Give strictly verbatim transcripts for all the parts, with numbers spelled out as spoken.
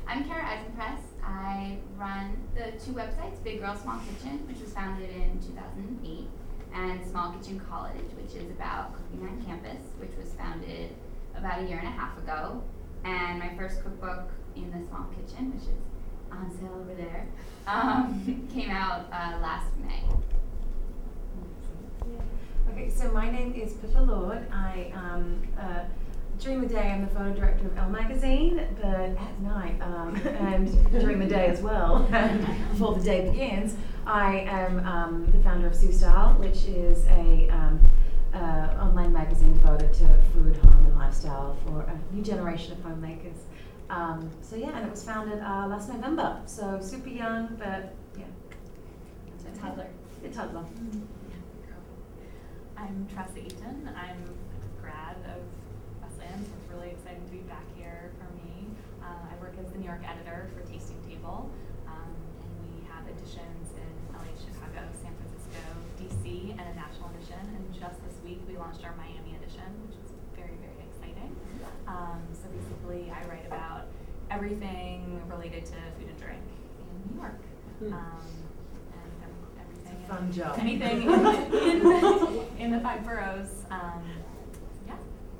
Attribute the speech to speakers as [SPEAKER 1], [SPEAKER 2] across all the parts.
[SPEAKER 1] I'm Kara Eisenpress. I run the two websites, Big Girl Small Kitchen, which was founded in two thousand eight, and Small Kitchen College, which is about cooking on campus, which was founded about a year and a half ago. And my first cookbook, In the Small Kitchen, which is on sale over there, um, came out uh, last May.
[SPEAKER 2] Okay, so my name is Pippa Lord. I, um, uh, during the day, I'm the photo director of Elle Magazine, but at night, um, and during the day as well, and before the day begins, I am um, the founder of Sue Style, which is a um, uh, online magazine devoted to food, home, and lifestyle for a new generation of homemakers. Um, so yeah, and it was founded uh, last November, so super young, but yeah.
[SPEAKER 3] A toddler.
[SPEAKER 2] A toddler.
[SPEAKER 3] Mm-hmm. I'm Tressa Eaton. I'm a grad of Wesleyan, so it's really exciting to be back here for me. Uh, I work as the New York editor for Tasting Table, um, and we have editions in L A, Chicago, San Francisco, D C, and a national edition. And just this week, we launched our Miami edition, which is very, very exciting. Um, so basically, I write about everything related to food and drink in New York.
[SPEAKER 2] Hmm.
[SPEAKER 3] Um, and everything.
[SPEAKER 2] Fun job.
[SPEAKER 3] Anything in, in, in the five boroughs. Um, yeah.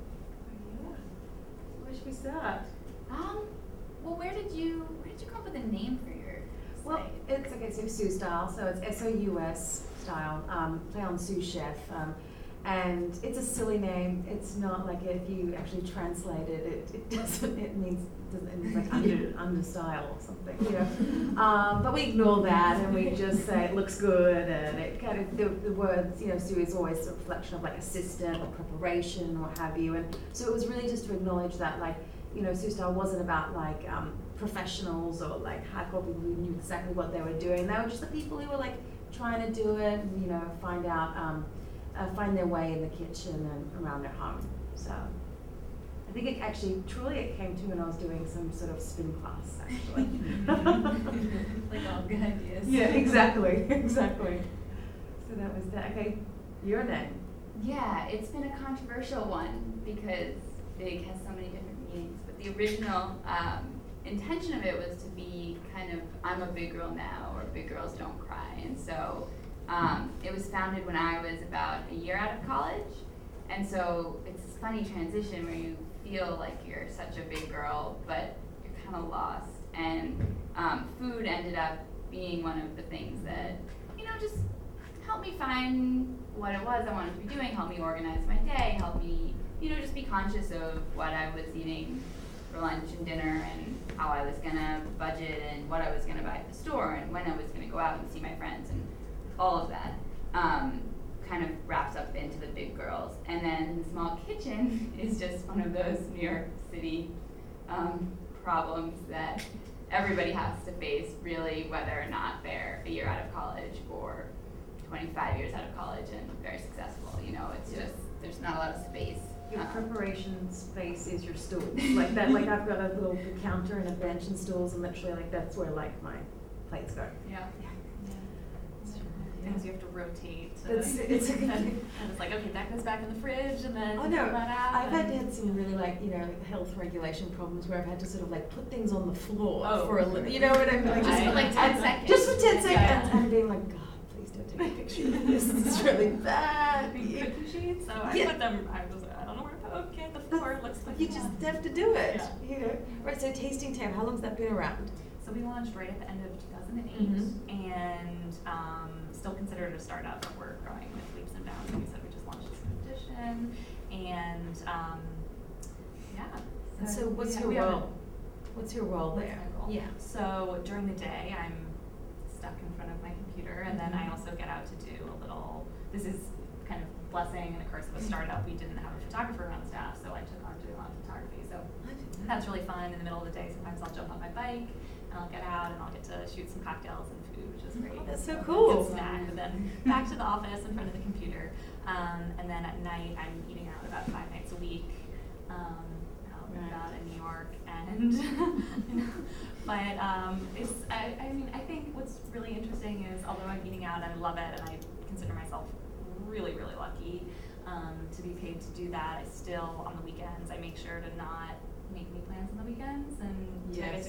[SPEAKER 2] Where should we start?
[SPEAKER 1] Um, well, where did you where did you come up with a name for your
[SPEAKER 2] Well,
[SPEAKER 1] site?
[SPEAKER 2] it's okay, so Sue Style, so it's S O U S style, um, play on sous chef, um, and it's a silly name. It's not like if you actually translate it, it, it doesn't. It means doesn't it means like under under style or something, you know. Um, but we ignore that and we just say it looks good, and it kind of the, the words, you know, Sue is always a reflection of like assistant or preparation or what have you, and so it was really just to acknowledge that, like, you know, Sue Style wasn't about like um, professionals or like hardcore people who knew exactly what they were doing. They were just the people who were like trying to do it and, you know, find out, um, uh, find their way in the kitchen and around their home. So I think it actually, truly it came to when I was doing some sort of spin class, actually.
[SPEAKER 3] Like all good ideas.
[SPEAKER 2] Yeah, exactly, exactly. So that was that. Okay, your name.
[SPEAKER 1] Yeah, it's been a controversial one because Big has so many different meanings. But the original um, intention of it was to be kind of, I'm a big girl now, or big girls don't cry. And so um, it was founded when I was about a year out of college. And so it's this funny transition where you feel like you're such a big girl, but you're kind of lost. And um, food ended up being one of the things that, you know, just helped me find what it was I wanted to be doing, helped me organize my day, helped me, you know, just be conscious of what I was eating for lunch and dinner and how I was gonna budget and what I was gonna buy at the store and when I was gonna go out and see my friends and all of that. Um, kind of wraps up into the big girls. And then the Small Kitchen is just one of those New York City um, problems that everybody has to face, really, whether or not they're a year out of college or twenty-five years out of college and very successful. You know, it's just, there's not a lot of space.
[SPEAKER 2] Your
[SPEAKER 1] Um,
[SPEAKER 2] preparation space is your stools. Like that, like I've got a little counter and a bench and stools, and literally like that's where like my plates go.
[SPEAKER 3] Yeah. Yeah. Things you have to rotate. To
[SPEAKER 2] It's, it's a good
[SPEAKER 3] and it's like, okay, that goes back in the fridge, and then
[SPEAKER 2] Oh no,
[SPEAKER 3] pull that out.
[SPEAKER 2] I've had
[SPEAKER 3] and-
[SPEAKER 2] had some really like, you know, health regulation problems where I've had to sort of like put things on the floor
[SPEAKER 3] Oh.
[SPEAKER 2] for a little, you know what I mean? Like,
[SPEAKER 1] Just for like ten
[SPEAKER 2] and-
[SPEAKER 1] seconds.
[SPEAKER 2] Just for ten seconds,
[SPEAKER 3] Yeah, yeah.
[SPEAKER 2] and being like, God, please don't take a picture of this. This is really bad.
[SPEAKER 3] Big
[SPEAKER 2] You,
[SPEAKER 3] cookie sheets. So I
[SPEAKER 2] Yeah.
[SPEAKER 3] put them. I was. I don't know where to put. Okay, the floor it looks like.
[SPEAKER 2] you just have to do it.
[SPEAKER 3] Yeah.
[SPEAKER 2] You know. Right. So Tasting Tab, how long's that been around?
[SPEAKER 3] So we launched right at the end of two thousand eight,
[SPEAKER 2] Mhm.
[SPEAKER 3] and um, still considered a startup, but we're growing with leaps and bounds. Like we said, we just launched this edition, and um, yeah.
[SPEAKER 2] And so what's
[SPEAKER 3] we-
[SPEAKER 2] your
[SPEAKER 3] we have a-
[SPEAKER 2] role? What's your role
[SPEAKER 3] What's
[SPEAKER 2] there?
[SPEAKER 3] my role?
[SPEAKER 2] Yeah.
[SPEAKER 3] So during the day, I'm stuck in front of my computer, and then I also get out to do a little. This is kind of blessing and a curse of a startup. We didn't have a photographer on staff, so I took on doing a lot of photography. So that's really fun. In the middle of the day, sometimes I'll jump on my bike and I'll get out and I'll get to shoot some cocktails and food, which is great.
[SPEAKER 2] Oh, that's so
[SPEAKER 3] a
[SPEAKER 2] cool.
[SPEAKER 3] Good snack, and then back to the office in front of the computer. Um, and then at night, I'm eating out about five nights a week. Um, out and
[SPEAKER 2] Right.
[SPEAKER 3] about in New York, and you know, but um, it's. I, I mean, I think what's really interesting is, although I'm eating out and I love it, and I consider myself really, really lucky um, to be paid to do that, I still on the weekends I make sure to not make any plans on the weekends, and I get to
[SPEAKER 2] Yes.
[SPEAKER 3] go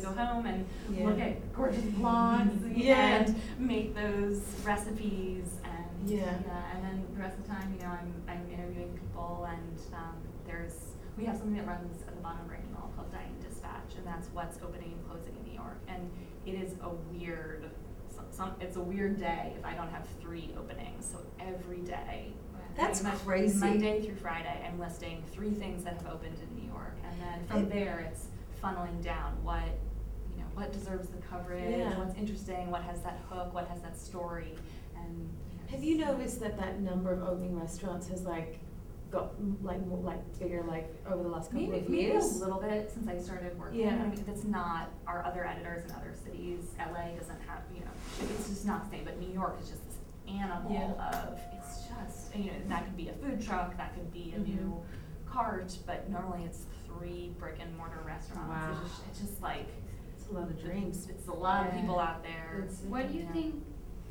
[SPEAKER 3] go home and
[SPEAKER 2] Yeah.
[SPEAKER 3] look at gorgeous blogs
[SPEAKER 2] Yeah.
[SPEAKER 3] and make those recipes and
[SPEAKER 2] Yeah.
[SPEAKER 3] and then the rest of the time, you know, I'm I'm interviewing people and um, there's we have something that runs at the bottom of our email called Dining Dispatch, and that's what's opening and closing in New York, and it is a weird. Some, it's a weird day if I don't have three openings. So every day,
[SPEAKER 2] That's
[SPEAKER 3] pretty much
[SPEAKER 2] crazy.
[SPEAKER 3] Monday through Friday, I'm listing three things that have opened in New York, and then from
[SPEAKER 2] It-
[SPEAKER 3] there, it's funneling down what you know what deserves the coverage,
[SPEAKER 2] Yeah.
[SPEAKER 3] what's interesting, what has that hook, what has that story, and. You know,
[SPEAKER 2] Have you noticed that that number of opening restaurants has like got mm, like more like bigger like over the last couple
[SPEAKER 3] Maybe,
[SPEAKER 2] of
[SPEAKER 3] maybe a
[SPEAKER 2] years?
[SPEAKER 3] little bit since I started working.
[SPEAKER 2] Yeah.
[SPEAKER 3] I mean, that's not our other editors in other cities. L A doesn't have, you know, it's just not the same. But New York is just this animal
[SPEAKER 2] Yeah.
[SPEAKER 3] of, it's just, you know, that could be a food truck, that could be a
[SPEAKER 2] Mhm.
[SPEAKER 3] new cart, but normally it's three brick and mortar restaurants.
[SPEAKER 2] Wow.
[SPEAKER 3] It's just, it's just like,
[SPEAKER 2] It's a lot of dreams.
[SPEAKER 3] it's a lot of
[SPEAKER 1] Yeah.
[SPEAKER 3] people out there.
[SPEAKER 2] It's-
[SPEAKER 1] What do you
[SPEAKER 3] Yeah.
[SPEAKER 1] think?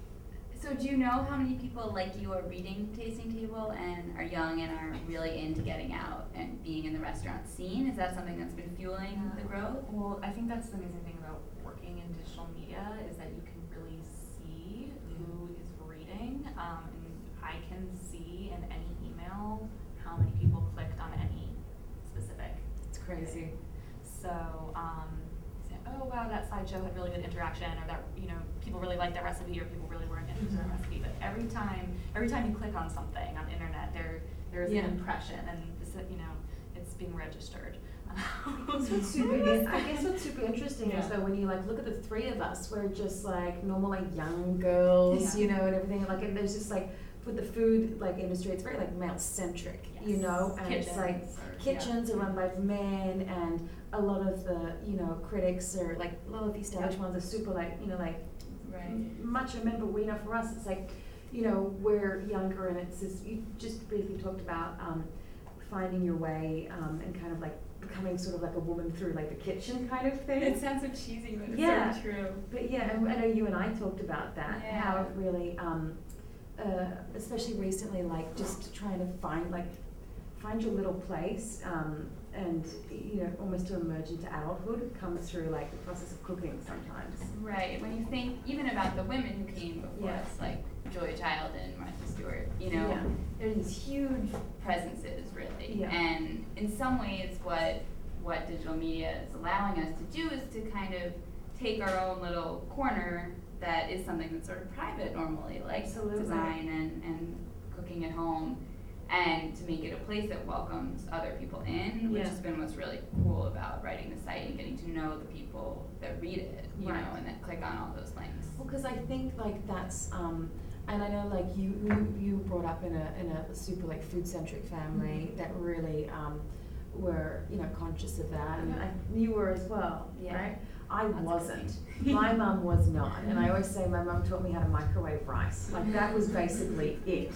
[SPEAKER 1] So do you know how many people like you are reading Tasting Table and are young and are really into getting out and being in the restaurant scene? Is that something that's been fueling
[SPEAKER 3] Yeah.
[SPEAKER 1] the growth?
[SPEAKER 3] Well, I think that's the amazing thing about working in digital media is that you can really see who is reading. Um, and I can see in any email how many people clicked on any specific.
[SPEAKER 2] It's crazy.
[SPEAKER 3] So, um, say, oh wow, that slideshow had really good interaction, or that, you know, people really liked that recipe, or people really weren't interested in that recipe. But every time, every time you click on something on the internet, there there's
[SPEAKER 2] Yeah.
[SPEAKER 3] an impression, and it's, you know, it's being registered.
[SPEAKER 2] That's what's super. in- I guess what's super interesting is
[SPEAKER 3] Yeah.
[SPEAKER 2] though when you like look at the three of us, we're just like normal like young girls,
[SPEAKER 3] Yeah.
[SPEAKER 2] you know, and everything. Like and there's just like with the food like industry, it's very like male centric, you
[SPEAKER 3] Yes.
[SPEAKER 2] know, and it's like
[SPEAKER 3] Kitchens or-
[SPEAKER 2] kitchens are run by men, and a lot of the you know critics are like a lot of the established
[SPEAKER 3] Yep.
[SPEAKER 2] ones are super like you know like
[SPEAKER 1] Right.
[SPEAKER 2] much remember we know for us it's like you know we're younger and it's just you just briefly talked about um, finding your way um, and kind of like becoming sort of like a woman through like the kitchen kind of thing.
[SPEAKER 1] It sounds so cheesy, but it's
[SPEAKER 2] Yeah.
[SPEAKER 1] so true.
[SPEAKER 2] But yeah, and I know you and I talked about that,
[SPEAKER 1] Yeah.
[SPEAKER 2] how it really, um, uh, especially recently, like just trying to find like find your little place, um, and you know almost to emerge into adulthood comes through like the process of cooking sometimes.
[SPEAKER 1] Right. When you think even about the women who came before
[SPEAKER 2] Yeah.
[SPEAKER 1] us, like Julia Child and Martha Stewart, you know,
[SPEAKER 2] Yeah.
[SPEAKER 1] they're these huge presences, really.
[SPEAKER 2] Yeah.
[SPEAKER 1] And in some ways, what what digital media is allowing us to do is to kind of take our own little corner that is something that's sort of private normally, like
[SPEAKER 2] Absolutely.
[SPEAKER 1] design and, and cooking at home, and to make it a place that welcomes other people in, which
[SPEAKER 2] Yeah.
[SPEAKER 1] has been what's really cool about writing the site and getting to know the people that read it, you
[SPEAKER 2] Right.
[SPEAKER 1] know, and that click on all those links.
[SPEAKER 2] Well, because I think like that's, um, and I know like you you, you brought up in a in a super like food centric family that really um, were you know conscious of that, and
[SPEAKER 1] Yeah.
[SPEAKER 2] I, you were as well,
[SPEAKER 1] Yeah.
[SPEAKER 2] right? I
[SPEAKER 1] That's a good
[SPEAKER 2] wasn't.
[SPEAKER 1] thing.
[SPEAKER 2] My mum was not, and I always say my mum taught me how to microwave rice. Like that was basically it.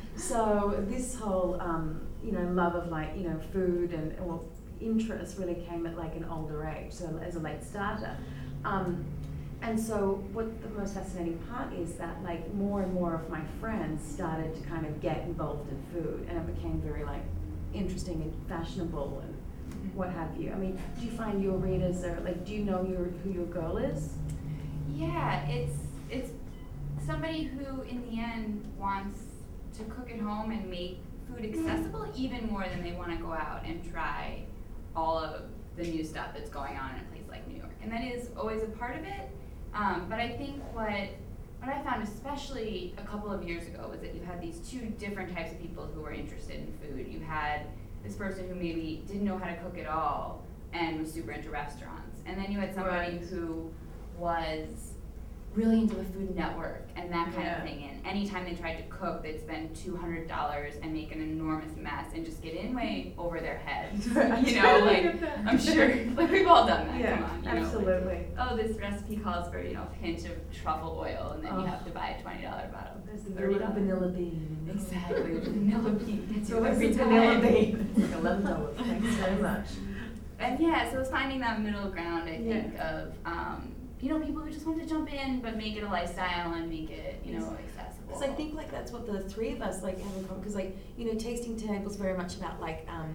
[SPEAKER 2] So this whole um, you know love of like you know food and well interest really came at like an older age, so as a late starter. Um, and so what the most fascinating part is that like more and more of my friends started to kind of get involved in food, and it became very like interesting and fashionable and what have you. I mean, do you find your readers are like, do you know your who your girl is?
[SPEAKER 1] Yeah, it's it's somebody who in the end wants to cook at home and make food accessible even more than they want to go out and try all of the new stuff that's going on in a place like New York. And that is always a part of it. Um, but I think what what I found, especially a couple of years ago, was that you had these two different types of people who were interested in food. You had this person who maybe didn't know how to cook at all and was super into restaurants. And then you had somebody
[SPEAKER 2] Right.
[SPEAKER 1] who was really into the Food Network and that kind
[SPEAKER 2] Yeah.
[SPEAKER 1] of thing. And anytime they tried to cook, they'd spend two hundred dollars and make an enormous mess and just get in way over their heads.
[SPEAKER 2] Right.
[SPEAKER 1] You know,
[SPEAKER 2] I
[SPEAKER 1] like,
[SPEAKER 2] get that.
[SPEAKER 1] I'm sure, like we've all done that,
[SPEAKER 2] Yeah,
[SPEAKER 1] come on. You know, like,
[SPEAKER 2] absolutely.
[SPEAKER 1] oh, this recipe calls for, you know, a pinch of truffle oil, and then
[SPEAKER 2] Oh.
[SPEAKER 1] you have to buy a twenty dollar bottle.
[SPEAKER 2] There's the
[SPEAKER 1] thirty
[SPEAKER 2] vanilla,
[SPEAKER 1] dollars.
[SPEAKER 2] vanilla bean.
[SPEAKER 1] Exactly, vanilla bean gets
[SPEAKER 2] So
[SPEAKER 1] you
[SPEAKER 2] what's
[SPEAKER 1] every
[SPEAKER 2] the
[SPEAKER 1] time.
[SPEAKER 2] vanilla bean? It's like eleven dollars. Thanks very much.
[SPEAKER 1] And yeah, so it's finding that middle ground, I
[SPEAKER 2] Yeah.
[SPEAKER 1] think, of, um, you know, people who just want to jump in, but make it a lifestyle and make it, you know, accessible.
[SPEAKER 2] Because I think like that's what the three of us like have in common. Because like you know, tasting tables very much about like um,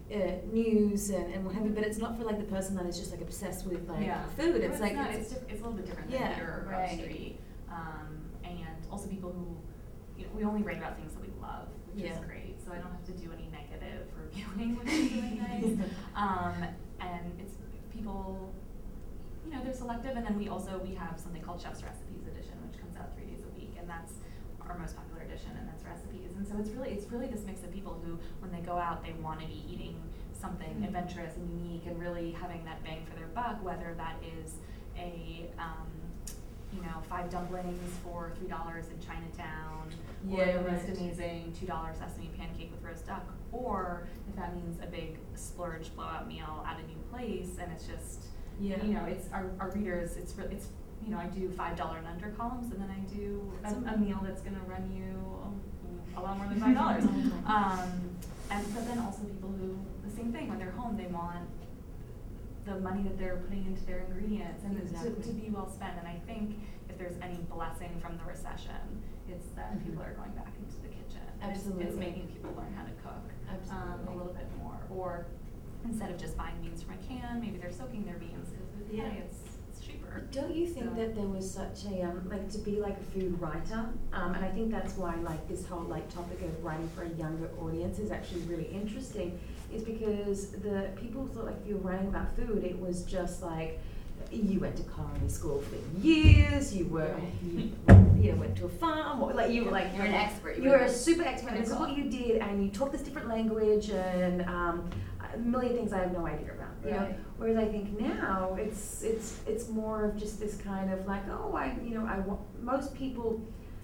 [SPEAKER 2] uh, news and, and what have you, but it's not for like the person that is just like obsessed with like
[SPEAKER 3] Yeah.
[SPEAKER 2] food.
[SPEAKER 3] Well,
[SPEAKER 2] It's like
[SPEAKER 3] not,
[SPEAKER 2] it's,
[SPEAKER 3] it's, diff- it's a little bit different
[SPEAKER 2] Yeah,
[SPEAKER 3] than your
[SPEAKER 1] right.
[SPEAKER 3] grocery, um, and also people who, you know, we only write about things that we love, which
[SPEAKER 2] Yeah.
[SPEAKER 3] is great. So I don't have to do any negative reviewing, which is really nice. Um, and it's people, you know, they're selective, and then we also we have something called Chef's Recipes Edition, which comes out three days a week, and that's our most popular edition, and that's recipes. And so it's really it's really this mix of people who, when they go out, they want to be eating something
[SPEAKER 2] Mm-hmm.
[SPEAKER 3] adventurous and unique, and really having that bang for their buck, whether that is a um, you know, five dumplings for three dollars in Chinatown,
[SPEAKER 2] Yeah,
[SPEAKER 3] or the most
[SPEAKER 2] right.
[SPEAKER 3] amazing two dollar sesame pancake with roast duck, or if that means a big splurge blowout meal at a new place, and it's just,
[SPEAKER 2] Yeah.
[SPEAKER 3] you know, it's our, our readers. It's re- it's you know, I do five dollar and under columns, and then I do a, a meal that's going to run you a, a lot more than five dollars. um, and but then also people who the same thing when they're home, they want the money that they're putting into their ingredients and
[SPEAKER 2] Exactly.
[SPEAKER 3] to, to be well spent. And I think if there's any blessing from the recession, it's that
[SPEAKER 2] Mhm.
[SPEAKER 3] people are going back into the kitchen. And it's-
[SPEAKER 2] Absolutely.
[SPEAKER 3] It's, making people learn how to cook um,
[SPEAKER 2] Absolutely.
[SPEAKER 3] a little bit more. Or instead of just buying beans from a can, maybe they're soaking their beans because
[SPEAKER 2] Yeah.
[SPEAKER 3] hey, it's, it's cheaper.
[SPEAKER 2] Don't you think
[SPEAKER 3] So-
[SPEAKER 2] that there was such a um, like to be like a food writer, um, and I think that's why like this whole like topic of writing for a younger audience is actually really interesting, is because the people thought like if you were writing about food, it was just like you went to culinary school for years, you were you, you know went to a farm, or like you were like
[SPEAKER 1] You're an expert.
[SPEAKER 2] You were a super expert, and this is
[SPEAKER 1] Clinical.
[SPEAKER 2] what you did, and you talk this different language and um, a million things I have no idea about. You know,
[SPEAKER 1] Right.
[SPEAKER 2] whereas I think now it's it's it's more of just this kind of like, oh, I you know I want most people,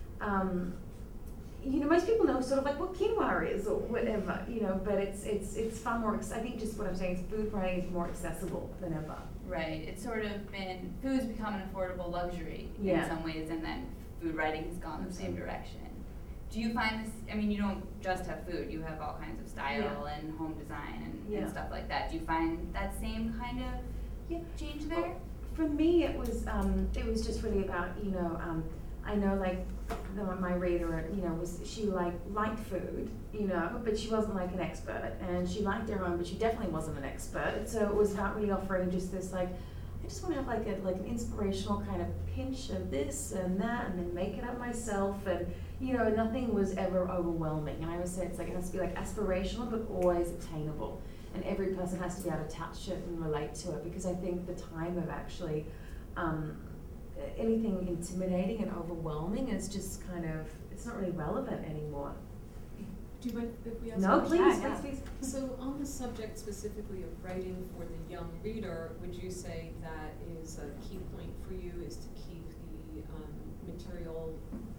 [SPEAKER 2] um, you know most people know sort of like what quinoa is or whatever, you know, but it's it's it's far more. Ex- I think just what I'm saying is food writing is more accessible than ever.
[SPEAKER 1] Right. It's sort of been food's become an affordable luxury
[SPEAKER 2] Yeah.
[SPEAKER 1] in some ways, and then food writing has gone the same
[SPEAKER 2] Absolutely.
[SPEAKER 1] direction. Do you find this? I mean, you don't just have food; you have all kinds of style and home design and,
[SPEAKER 2] Yeah.
[SPEAKER 1] and stuff like that. Do you find that same kind of
[SPEAKER 2] Yeah.
[SPEAKER 1] change there?
[SPEAKER 2] Well, for me, it was um, it was just really about you know um, I know like the, my reader you know was she like liked food you know but she wasn't like an expert, and she liked her own but she definitely wasn't an expert. So it was about really offering just this like I just want to have like a like an inspirational kind of pinch of this and that, and then make it up myself, and you know nothing was ever overwhelming. And I always say it's like it has to be like aspirational but always attainable. And every person has to be able to touch it and relate to it, because I think the time of actually um, anything intimidating and overwhelming is just kind of, it's not really relevant anymore.
[SPEAKER 4] Do you mind if we ask?
[SPEAKER 2] No,
[SPEAKER 4] a
[SPEAKER 2] please,
[SPEAKER 4] question?
[SPEAKER 3] Yeah,
[SPEAKER 2] please, please.
[SPEAKER 4] So on the subject specifically of writing for the young reader, would you say that is a key point for you, is to keep the um, material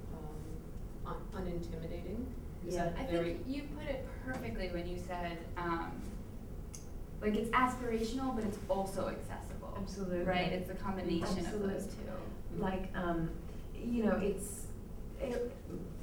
[SPEAKER 4] um, un- unintimidating? Is
[SPEAKER 2] Yeah.
[SPEAKER 4] that
[SPEAKER 1] I
[SPEAKER 4] very?
[SPEAKER 1] think you put it perfectly when you said, um, like it's aspirational, but it's also accessible.
[SPEAKER 2] Absolutely.
[SPEAKER 1] Right? It's a combination of those
[SPEAKER 2] Absolutely.
[SPEAKER 1] two.
[SPEAKER 2] Like, um, you know, it's, it,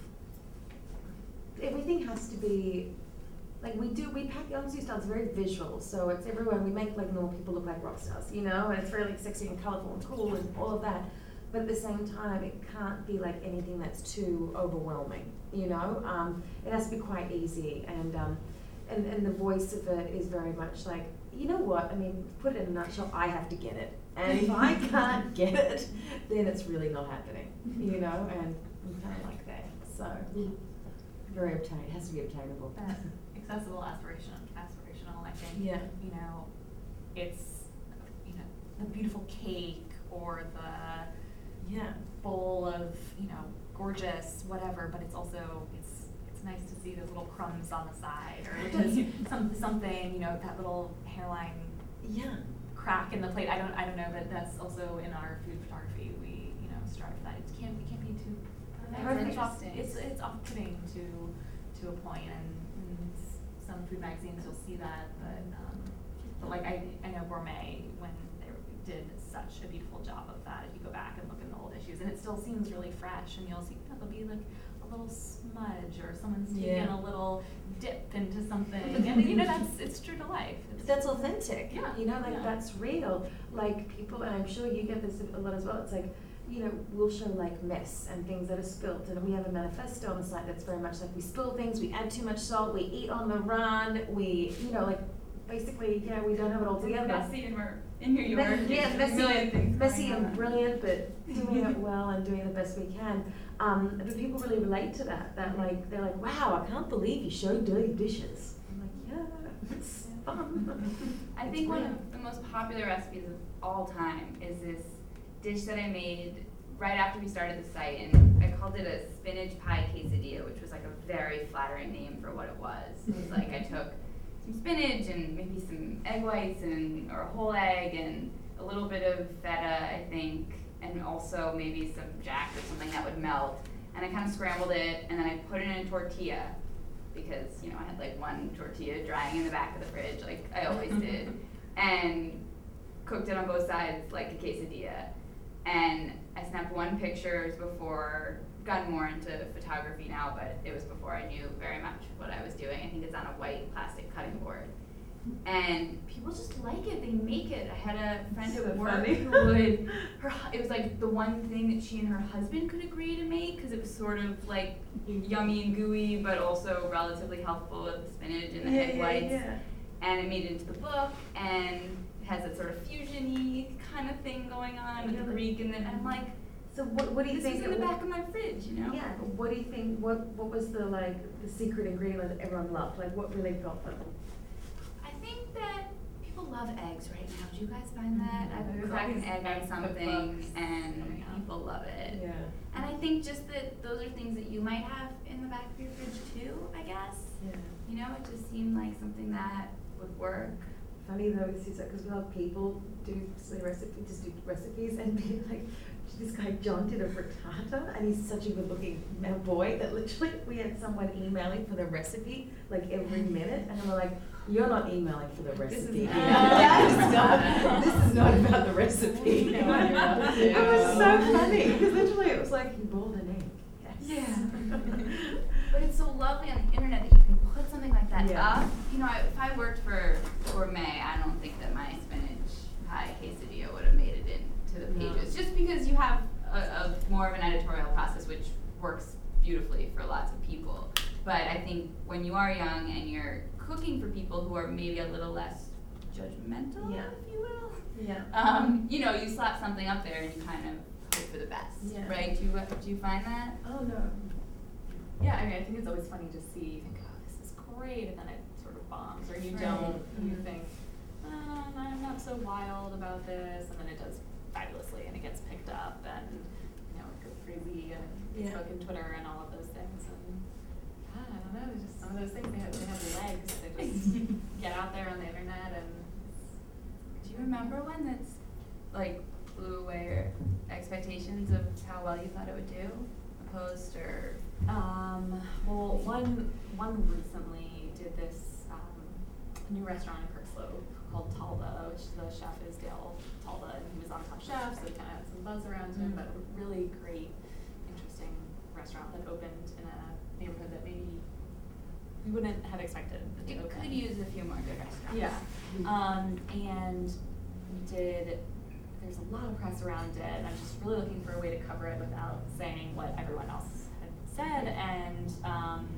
[SPEAKER 2] everything has to be, like we do, we pack Young Zoo style, it's very visual, so it's everywhere, we make like normal people look like rock stars, you know, and it's very like sexy and colourful and cool and all of that, but at the same time, it can't be like anything that's too overwhelming, you know, um, it has to be quite easy, and, um, and, and the voice of it is very much like, you know what, I mean, put it in a nutshell, I have to get it, and if I can't get it, then it's really not happening, you know, and I'm kind of like that, so, very obtain, it has to be obtainable.
[SPEAKER 3] That accessible, aspirational, aspirational. I think.
[SPEAKER 2] Yeah.
[SPEAKER 3] You know, it's you know the beautiful cake or the
[SPEAKER 2] Yeah.
[SPEAKER 3] bowl of you know gorgeous whatever, but it's also it's it's nice to see those little crumbs on the side, or just some something you know that little hairline
[SPEAKER 2] Yeah.
[SPEAKER 3] crack in the plate. I don't I don't know, but that's also in our food photography. We you know strive for that. It can't it can't be too perfect.
[SPEAKER 1] Perfect.
[SPEAKER 3] It's off,
[SPEAKER 1] Interesting.
[SPEAKER 3] it's it's off-putting to to a point, and, and some food magazines you'll see that, but um, but like I I know Gourmet, when they did such a beautiful job of that. If you go back and look in the old issues, and it still seems really fresh, and you'll see you know, there'll be like a little smudge or someone's taken
[SPEAKER 2] Yeah.
[SPEAKER 3] a little dip into something, and you know that's it's true to life. It's,
[SPEAKER 2] That's authentic.
[SPEAKER 3] Yeah,
[SPEAKER 2] You know, like
[SPEAKER 3] yeah.
[SPEAKER 2] that's real. Like people, and I'm sure you get this a lot as well. It's like, you know, we'll show like mess and things that are spilt, and we have a manifesto on the site that's very much like we spill things, we add too much salt, we eat on the run, we, you know, like basically, yeah, we don't have it all
[SPEAKER 1] We're
[SPEAKER 2] together.
[SPEAKER 1] messy and we're in New York.
[SPEAKER 2] Me- yeah,
[SPEAKER 1] there's a
[SPEAKER 2] messy,
[SPEAKER 1] million things
[SPEAKER 2] messy
[SPEAKER 1] going
[SPEAKER 2] and
[SPEAKER 1] on.
[SPEAKER 2] brilliant, but doing it well and doing the best we can. Um, but people really relate to that. That like they're like, wow, I can't believe you showed dirty dishes. I'm like, yeah, it's fun.
[SPEAKER 1] I
[SPEAKER 2] It's
[SPEAKER 1] think one
[SPEAKER 2] brilliant.
[SPEAKER 1] of the most popular recipes of all time is this dish that I made right after we started the site, and I called it a spinach pie quesadilla, which was like a very flattering name for what it was. It was like I took some spinach and maybe some egg whites and or a whole egg and a little bit of feta, I think, and also maybe some jack or something that would melt. And I kind of scrambled it, and then I put it in a tortilla because, you know, I had like one tortilla drying in the back of the fridge, like I always did, and cooked it on both sides like a quesadilla. And I snapped one picture. It was before, gotten more into photography now, but it was before I knew very much what I was doing. I think it's on a white plastic cutting board. And people just like it, they make it. I had a friend
[SPEAKER 2] So
[SPEAKER 1] at work
[SPEAKER 2] funny.
[SPEAKER 1] who would, her, hu- it was like the one thing that she and her husband could agree to make, because it was sort of like yummy and gooey, but also relatively healthful with the spinach and the
[SPEAKER 2] Yeah,
[SPEAKER 1] egg
[SPEAKER 2] yeah,
[SPEAKER 1] whites.
[SPEAKER 2] yeah.
[SPEAKER 1] And it made it into the book, and it has that sort of fusion-y kind of thing going on with
[SPEAKER 2] Yeah,
[SPEAKER 1] the
[SPEAKER 2] but-
[SPEAKER 1] Greek, and then I'm like,
[SPEAKER 2] So what, what do you
[SPEAKER 1] this
[SPEAKER 2] think?
[SPEAKER 1] is in
[SPEAKER 2] it
[SPEAKER 1] the
[SPEAKER 2] would-
[SPEAKER 1] back of my fridge, you know?
[SPEAKER 2] Yeah, but what do you think, what, what was the like, the secret ingredient that everyone loved? Like what really got them?
[SPEAKER 1] I think that people love eggs right now. Do you guys find that? I
[SPEAKER 3] There's
[SPEAKER 1] would crack an
[SPEAKER 3] always
[SPEAKER 1] egg on
[SPEAKER 3] egg
[SPEAKER 1] something,
[SPEAKER 3] cookbooks
[SPEAKER 1] and
[SPEAKER 3] coming out.
[SPEAKER 1] people love it.
[SPEAKER 2] Yeah.
[SPEAKER 1] And I think just that those are things that you might have in the back of your fridge too, I guess.
[SPEAKER 2] Yeah.
[SPEAKER 1] You know, it just seemed like something that would work.
[SPEAKER 2] Funny though, this is because a lot of people do silly recipes, just do recipes, and be like, this guy John did a frittata, and he's such a good-looking boy that literally we had someone emailing for the recipe like every minute, and we're like, you're not emailing for the
[SPEAKER 1] This is
[SPEAKER 2] recipe.
[SPEAKER 1] not-
[SPEAKER 2] This is not, this is not about the recipe.
[SPEAKER 3] You know what you're up to.
[SPEAKER 2] It was so funny because literally it was like he boiled an egg. Yes.
[SPEAKER 1] Yeah. But it's so lovely on the internet that you can put something like that
[SPEAKER 2] Yeah.
[SPEAKER 1] up. You know, I, if I worked for Gourmet, I don't think that my spinach pie quesadilla would have made it into the
[SPEAKER 2] No.
[SPEAKER 1] pages. Just because you have a, a more of an editorial process, which works beautifully for lots of people. But I think when you are young and you're cooking for people who are maybe a little less judgmental,
[SPEAKER 2] Yeah.
[SPEAKER 1] if you will,
[SPEAKER 2] Yeah.
[SPEAKER 1] um, you know, you slap something up there and you kind of hope for the best,
[SPEAKER 2] Yeah.
[SPEAKER 1] right? Do you uh, do you find that?
[SPEAKER 2] Oh no.
[SPEAKER 3] Yeah, I mean, I think it's always funny to see, you think, oh, this is great, and then it sort of bombs, or you
[SPEAKER 1] Right.
[SPEAKER 3] don't, and you
[SPEAKER 2] Mhm.
[SPEAKER 3] think, uh, I'm not so wild about this, and then it does fabulously, and it gets picked up, and, you know, it goes crazy, and
[SPEAKER 2] Yeah.
[SPEAKER 3] Facebook and Twitter and all of those things, and, I don't know, it's just some of those things, they have, they have legs, they just get out there on the internet, and
[SPEAKER 1] Do you remember one that's like blew away your expectations of how well you thought it would do? A post or
[SPEAKER 3] Um, well, one one recently did this um, new restaurant in Kirkslow called Talda, which the chef is Dale Talda, and he was on Top Chef, so it kind of had some buzz around him,
[SPEAKER 2] Mm.
[SPEAKER 3] but a really great, interesting restaurant that opened in a neighborhood that maybe we wouldn't have expected it to
[SPEAKER 1] you
[SPEAKER 3] open.
[SPEAKER 1] could use a few more good restaurants.
[SPEAKER 3] Yeah. Um, and we did, there's a lot of press around it, and I'm just really looking for a way to cover it without saying what everyone else had said, and, um,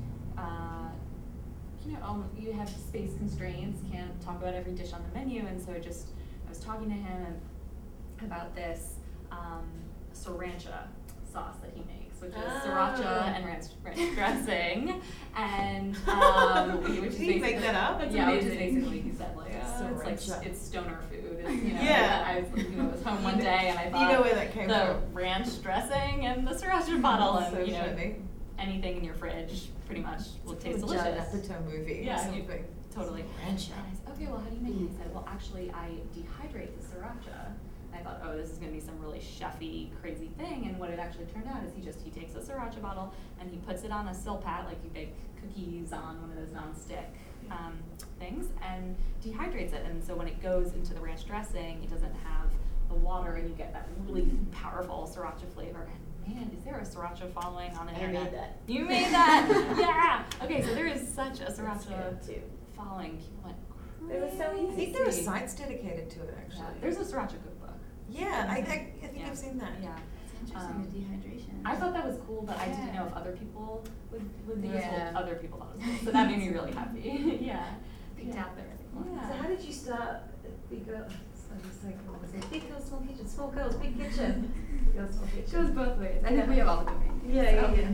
[SPEAKER 3] uh, you know, um, you have space constraints, can't talk about every dish on the menu, and so just, I was talking to him and- about this, um, sriracha sauce that he makes, which is
[SPEAKER 2] Oh.
[SPEAKER 3] sriracha and ranch, ranch dressing, and, um, which is
[SPEAKER 2] Did he make
[SPEAKER 3] basically-
[SPEAKER 2] that up?
[SPEAKER 1] That's
[SPEAKER 3] yeah, which is
[SPEAKER 1] amazing.
[SPEAKER 3] basically, he said like, uh, it's like,
[SPEAKER 2] Sriracha.
[SPEAKER 3] it's stoner food, it's, you know.
[SPEAKER 2] Yeah.
[SPEAKER 3] I was, you know, was home one
[SPEAKER 2] You know-
[SPEAKER 3] day and I
[SPEAKER 2] you
[SPEAKER 3] thought.
[SPEAKER 2] know where that came
[SPEAKER 3] the
[SPEAKER 2] from.
[SPEAKER 3] ranch dressing and the sriracha bottle and,
[SPEAKER 2] So
[SPEAKER 3] you know,
[SPEAKER 2] funny.
[SPEAKER 3] anything in your fridge pretty much will taste
[SPEAKER 2] Judd
[SPEAKER 3] delicious.
[SPEAKER 2] Apatow movie or
[SPEAKER 3] Yeah, you-
[SPEAKER 2] something.
[SPEAKER 3] Totally.
[SPEAKER 2] Sriracha.
[SPEAKER 3] And I said, okay, well, how do you make it? He said, well, actually, I dehydrate the sriracha. And I thought, oh, this is gonna be some really chefy, crazy thing. And what it actually turned out is he just, he takes a sriracha bottle and he puts it on a silpat, like you bake cookies on one of those non-stick um, things, and dehydrates it. And so when it goes into the ranch dressing, it doesn't have the water, and you get that really powerful sriracha flavor. And man, is there a sriracha following on the
[SPEAKER 2] I made
[SPEAKER 3] internet?
[SPEAKER 2] that.
[SPEAKER 3] You made that. Yeah. Okay, so there is such a
[SPEAKER 2] That's
[SPEAKER 3] sriracha
[SPEAKER 2] good, too.
[SPEAKER 3] following. People went
[SPEAKER 2] It was so
[SPEAKER 3] crazy.
[SPEAKER 2] easy. I think there are sites dedicated to it, actually.
[SPEAKER 3] Yeah, there's a sriracha cookbook.
[SPEAKER 2] Yeah, I, I, I think
[SPEAKER 3] Yeah.
[SPEAKER 2] I've seen that.
[SPEAKER 3] Yeah.
[SPEAKER 1] It's interesting,
[SPEAKER 3] Um,
[SPEAKER 1] the dehydration.
[SPEAKER 3] I thought that was cool, but I didn't know if
[SPEAKER 1] Yeah.
[SPEAKER 3] other people would, would do this.
[SPEAKER 1] Yeah.
[SPEAKER 3] Well, other people thought it was cool. So that made me really happy. Yeah.
[SPEAKER 1] Picked
[SPEAKER 3] Yeah.
[SPEAKER 1] out the right
[SPEAKER 3] Yeah.
[SPEAKER 2] So how did you start Big Girl, so I was like, what was it? Big Girls, Small Kitchen, Small Girls, Big Kitchen. Big Girls, Small
[SPEAKER 1] It
[SPEAKER 2] Kitchen.
[SPEAKER 1] goes both ways. I think
[SPEAKER 2] Yeah.
[SPEAKER 1] we have all the domain names.
[SPEAKER 2] Yeah, yeah,
[SPEAKER 1] so.
[SPEAKER 2] yeah.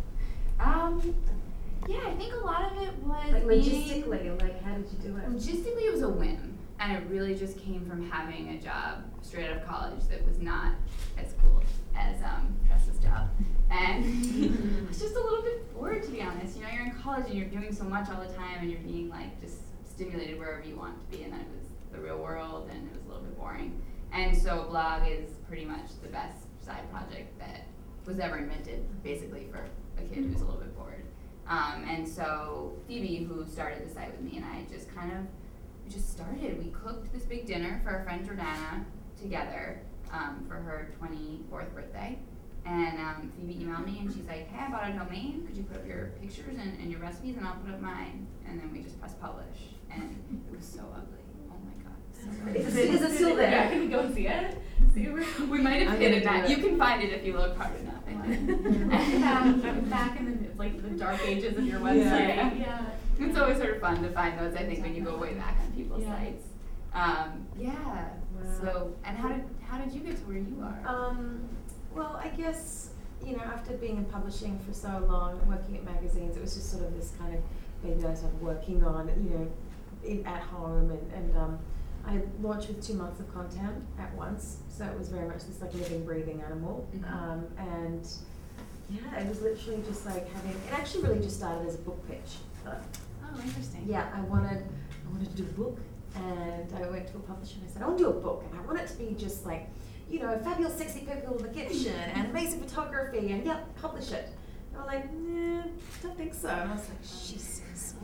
[SPEAKER 1] Um, yeah, I think a lot of it was
[SPEAKER 2] Like
[SPEAKER 1] being-
[SPEAKER 2] logistically, like how did you do it?
[SPEAKER 1] Logistically, it was a whim, and it really just came from having a job straight out of college that was not as cool as um, Tressa's job, and I was just a little bit bored, to be honest. You know, you're in college and you're doing so much all the time, and you're being like just stimulated wherever you want to be, and then it was the real world, and it was a little bit boring. And so, a blog is pretty much the best side project that was ever invented, basically, for a kid who's a little bit bored. Um, and so Phoebe, who started the site with me, and I just kind of, we just started. We cooked this big dinner for our friend Jordana together um, for her twenty-fourth birthday. And um, Phoebe emailed me, and she's like, hey, I bought a domain. Could you put up your pictures and, and your recipes, and I'll put up mine. And then we just pressed publish. And it was so ugly. Oh my God. So ugly.
[SPEAKER 2] Is it, is it still
[SPEAKER 3] Yeah,
[SPEAKER 2] there?
[SPEAKER 3] can we go and see it? See where?
[SPEAKER 1] We might have
[SPEAKER 2] I'm
[SPEAKER 1] hidden
[SPEAKER 2] gonna
[SPEAKER 1] that.
[SPEAKER 2] do
[SPEAKER 1] You
[SPEAKER 2] it.
[SPEAKER 1] can find it if you look hard enough, I think.
[SPEAKER 3] back, back in the like the dark ages of your website.
[SPEAKER 1] Yeah.
[SPEAKER 3] Yeah.
[SPEAKER 1] It's always sort of fun to find those, I think, when you go way back on people's
[SPEAKER 3] Yeah.
[SPEAKER 1] sites. Um, yeah.
[SPEAKER 2] Wow.
[SPEAKER 1] So, and how did how did you get to where you are?
[SPEAKER 2] Um, well, I guess, you know, after being in publishing for so long, working at magazines, it was just sort of this kind of baby I started working on, you know, in, at home, and, and um, I launched with two months of content at once, so it was very much this like living, breathing animal.
[SPEAKER 1] Mhm.
[SPEAKER 2] Um, and yeah, it was literally just like having, it actually really just started as a book pitch. Uh,
[SPEAKER 1] Oh, interesting.
[SPEAKER 2] yeah, I wanted, I wanted to do a book, and I went to a publisher and I said, I want to do a book, and I want it to be just like, you know, fabulous, sexy people in the kitchen, and amazing photography, and yep, publish it. And they were like, nah, don't think so. And I was like, Jesus.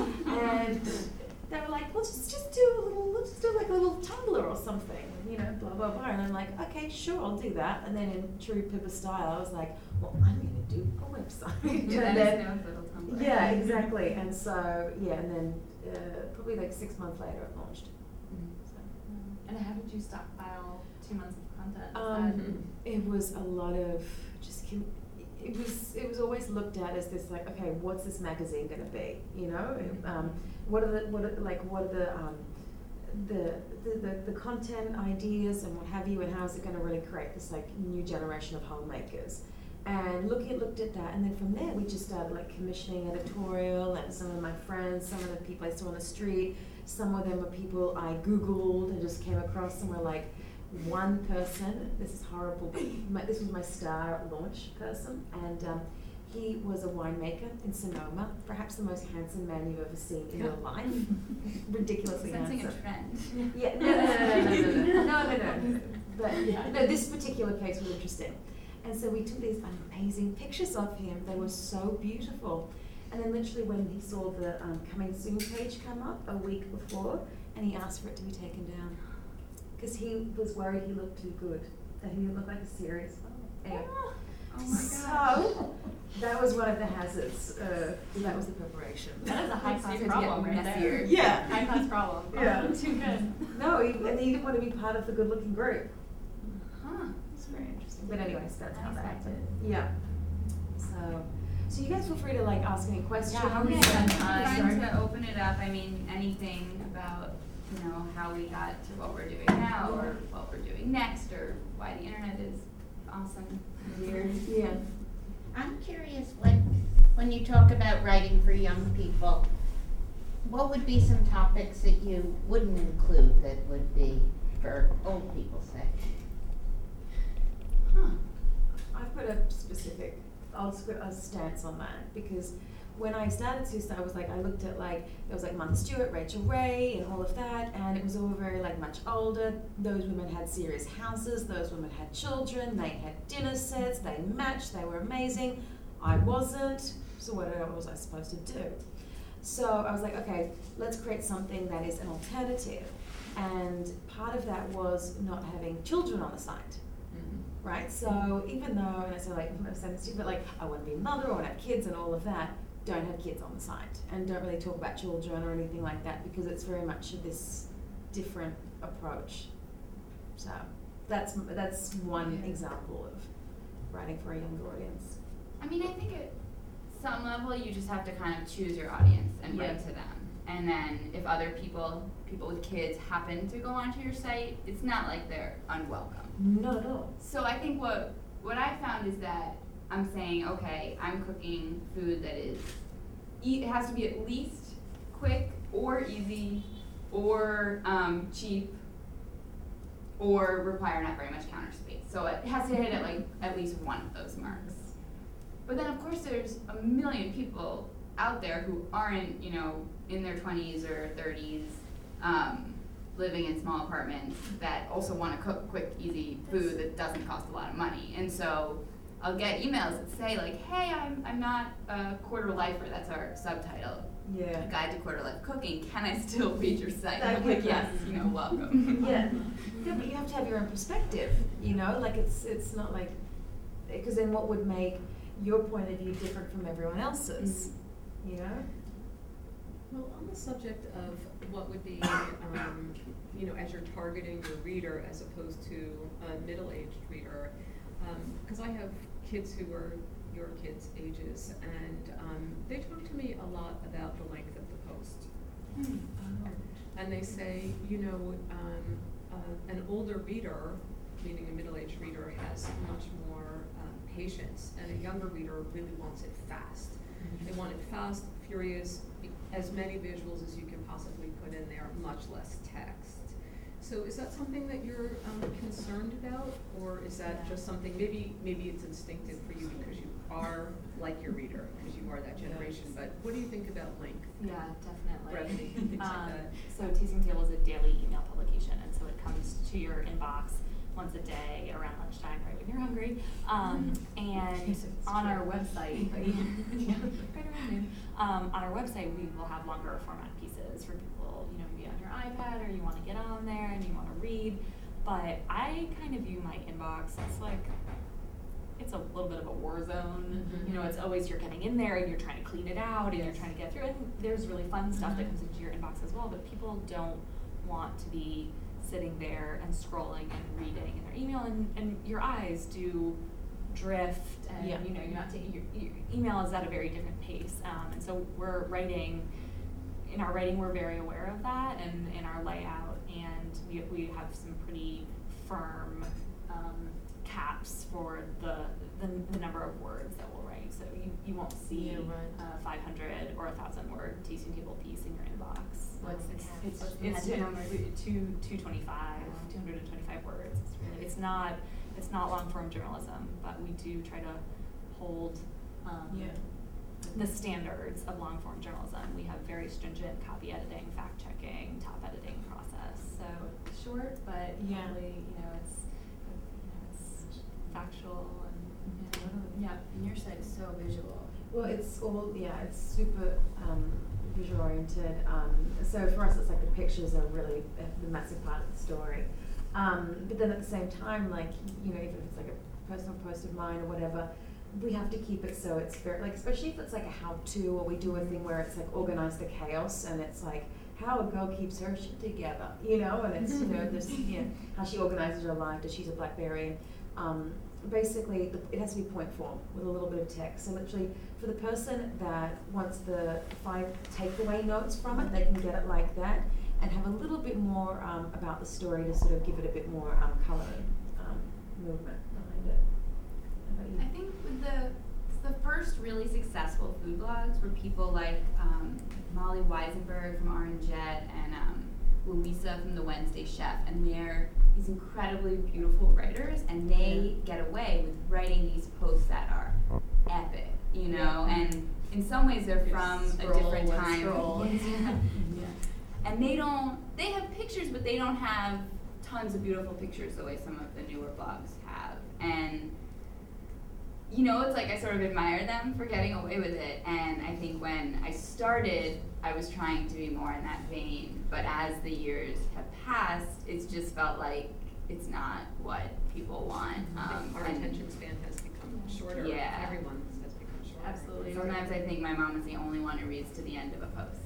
[SPEAKER 2] And they were like, well, just just do a little, let's just do like a little Tumblr or something, you know, blah blah blah. And I'm like, okay, sure, I'll do that. And then in true Pippa style, I was like, well, I'm gonna do a website.
[SPEAKER 1] Yeah,
[SPEAKER 2] And
[SPEAKER 1] that
[SPEAKER 2] then-
[SPEAKER 1] is no little Tumblr.
[SPEAKER 2] yeah, exactly. And so, yeah, and then uh, probably like six months later it launched.
[SPEAKER 1] Mhm.
[SPEAKER 2] So,
[SPEAKER 3] And how did you stockpile two months of content? Is
[SPEAKER 2] um, it was a lot of just, com- it was, it was always looked at as this like, okay, what's this magazine gonna be, you know? Um, what are the, what are, like, what are the, um, the, the, the, the content ideas and what have you, and how is it gonna really create this like new generation of homemakers? And looking at, looked at that, and then from there we just started like commissioning editorial, and some of my friends, some of the people I saw on the street, some of them were people I Googled and just came across, and were like, one person, this is horrible, but my, this was my star launch person, and um, he was a winemaker in Sonoma, perhaps the most handsome man you've ever seen in your life, ridiculously
[SPEAKER 1] Sensing
[SPEAKER 2] handsome.
[SPEAKER 1] a trend.
[SPEAKER 2] Yeah, no, no, no, no, no, no, no, no, no, no. But
[SPEAKER 3] Yeah.
[SPEAKER 2] no, this particular case was interesting. And so we took these amazing pictures of him. They were so beautiful. And then literally when he saw the um, coming soon page come up a week before, and he asked for it to be taken down. Because he was worried he looked too good, that he would look like a serious fellow. Anyway.
[SPEAKER 1] Oh my gosh.
[SPEAKER 2] So, that was one of the hazards. Uh, that was the preparation.
[SPEAKER 3] That is a high class
[SPEAKER 1] It's
[SPEAKER 3] problem
[SPEAKER 1] getting
[SPEAKER 3] right
[SPEAKER 1] messier.
[SPEAKER 3] there.
[SPEAKER 2] Yeah.
[SPEAKER 3] High class problem.
[SPEAKER 2] Yeah.
[SPEAKER 3] Too good.
[SPEAKER 2] No, he, and he didn't want to be part of the good looking group.
[SPEAKER 1] Huh.
[SPEAKER 2] It's very interesting. But anyways, that's how
[SPEAKER 1] Nice
[SPEAKER 2] that
[SPEAKER 1] actor.
[SPEAKER 2] happened. Yeah. So, so you guys feel free to like ask any questions.
[SPEAKER 3] Yeah,
[SPEAKER 1] Okay,
[SPEAKER 3] Yeah.
[SPEAKER 1] I'm
[SPEAKER 3] Uh,
[SPEAKER 1] trying to open it up. I mean, anything about, you know, how we got to what we're doing now, or what we're doing next, or why the internet is awesome and weird.
[SPEAKER 2] Yeah.
[SPEAKER 5] I'm curious, when, when you talk about writing for young people, what would be some topics that you wouldn't include that would be for old people, say?
[SPEAKER 2] Huh. I've got a specific, I'll just put a stance on that, because when I started to, I was like, I looked at like, there was like Martha Stewart, Rachel Ray, and all of that, and it was all very like much older. Those women had serious houses, those women had children, they had dinner sets, they matched, they were amazing. I wasn't, so what was I supposed to do? So I was like, okay, let's create something that is an alternative. And part of that was not having children on the site. Right, so even though, and I say like, I'm not saying this to you, but like, I want to be a mother, I want to have kids and all of that, don't have kids on the site, and don't really talk about children or anything like that, because it's very much this different approach. So that's that's one
[SPEAKER 1] Yeah.
[SPEAKER 2] example of writing for a younger audience.
[SPEAKER 1] I mean, I think at some level you just have to kind of choose your audience and
[SPEAKER 2] Yeah.
[SPEAKER 1] write to them. And then if other people, people with kids happen to go onto your site, it's not like they're unwelcome.
[SPEAKER 2] Not at all.
[SPEAKER 1] So I think what, what I found is that I'm saying, okay, I'm cooking food that is, e- it has to be at least quick or easy or um, cheap or require not very much counter space. So it has to hit at like at least one of those marks. But then of course there's a million people out there who aren't, you know, in their twenties or thirties, um, living in small apartments that also want to cook quick, easy food that doesn't cost a lot of money. And so I'll get emails that say like, hey, I'm, I'm not a quarter lifer, that's our subtitle,
[SPEAKER 2] Yeah.
[SPEAKER 1] a guide to quarter life cooking, can I still read your site?
[SPEAKER 2] That
[SPEAKER 1] I'm like,
[SPEAKER 2] would-
[SPEAKER 1] yes, you know, welcome.
[SPEAKER 2] Yeah. Yeah, but you have to have your own perspective, you know, like it's, it's not like, because then what would make your point of view different from everyone else's, you know?
[SPEAKER 4] Well, on the subject of what would be, um, you know, as you're targeting your reader as opposed to a middle-aged reader, because I have kids who are your kids' ages, and um, they talk to me a lot about the length of the post.
[SPEAKER 1] Hmm.
[SPEAKER 4] And they say, you know, um, uh, an older reader, meaning a middle-aged reader, has much more um, patience, and a younger reader really wants it fast. They want it fast, furious, as many visuals as you can possibly put in there, much less text. So is that something that you're um, concerned about, or is that
[SPEAKER 3] Yeah.
[SPEAKER 4] just something, maybe maybe it's instinctive for you because you are like your reader, because you are that generation, but what do you think about length?
[SPEAKER 3] Yeah, definitely.
[SPEAKER 4] Brevity, things like
[SPEAKER 3] Um,
[SPEAKER 4] that.
[SPEAKER 3] So Tasting Table is a daily email publication, and so it comes to your inbox once a day around lunchtime, right when you're hungry. Um, and
[SPEAKER 2] Yes, it's
[SPEAKER 3] on our
[SPEAKER 2] true.
[SPEAKER 3] website, yeah, right around noon. Um, on our website, we will have longer format pieces for people, you know, maybe on your iPad, or you want to get on there and you want to read. But I kind of view my inbox as like, it's a little bit of a war zone.
[SPEAKER 4] Mhm.
[SPEAKER 3] You know, it's always you're getting in there and you're trying to clean it out and you're trying to get through it. And there's really fun stuff that comes into your inbox as well, but people don't want to be sitting there and scrolling and reading in their email, and, and your eyes do drift, and
[SPEAKER 2] Yeah.
[SPEAKER 3] you know, you're not taking your, your email is at a very different pace. Um, and so we're writing, in our writing, we're very aware of that, and in our layout, and we, we have some pretty firm um, caps for the, the the number of words that we'll write. So you, you won't see
[SPEAKER 2] Yeah, right.
[SPEAKER 3] a five hundred or a thousand word tasting table piece in your inbox.
[SPEAKER 1] What's
[SPEAKER 3] Um,
[SPEAKER 1] the
[SPEAKER 3] it's,
[SPEAKER 1] cap?
[SPEAKER 3] It's,
[SPEAKER 1] What's the
[SPEAKER 3] it's
[SPEAKER 1] magic
[SPEAKER 3] two,
[SPEAKER 1] number?
[SPEAKER 3] two, two twenty-five, two hundred and twenty-five words. It's really, it's not, it's not long form journalism, but we do try to hold, um,
[SPEAKER 2] Yeah.
[SPEAKER 3] the standards of long form journalism. We have very stringent copy editing, fact checking, top editing process. So it's short, but
[SPEAKER 2] Yeah.
[SPEAKER 3] really, you know, it's, you know, it's factual and,
[SPEAKER 1] Yeah, and your site is so visual.
[SPEAKER 2] Well, it's all, yeah, it's super um, visual oriented. Um, so for us, it's like the pictures are really uh, the massive part of the story. Um, but then at the same time, like, you know, even if it's like a personal post of mine or whatever, we have to keep it so it's very, like, especially if it's like a how-to, or we do a thing where it's like organize the chaos, and it's like how a girl keeps her shit together, you know, and it's, you know, this, you know, how she organizes her life, does she's a Blackberry, and um, basically the, it has to be point form with a little bit of text. So literally, for the person that wants the five takeaway notes from it, they can get it like that, and have a little bit more um, about the story to sort of give it a bit more um, color and um, movement behind it. How about you?
[SPEAKER 1] I think with the the first really successful food blogs were people like um, Molly Weisenberg from Orange Jet and um, Louisa from the Wednesday Chef, and they're these incredibly beautiful writers, and they get away with writing these posts that are epic, you know,
[SPEAKER 4] Yeah.
[SPEAKER 1] and in some ways they're
[SPEAKER 4] Just
[SPEAKER 1] from a
[SPEAKER 4] scroll
[SPEAKER 1] different
[SPEAKER 4] and
[SPEAKER 1] time.
[SPEAKER 4] scroll.
[SPEAKER 1] Yeah. And they don't, they have pictures, but they don't have tons of beautiful pictures the way some of the newer blogs have. And, you know, it's like I sort of admire them for getting away with it. And I think when I started, I was trying to be more in that vein. But as the years have passed, it's just felt like it's not what people want. Um,
[SPEAKER 4] Our
[SPEAKER 1] and
[SPEAKER 4] attention span has become shorter.
[SPEAKER 1] Yeah.
[SPEAKER 4] Everyone's has become shorter.
[SPEAKER 3] Absolutely.
[SPEAKER 1] sometimes I think my mom is the only one who reads to the end of a post.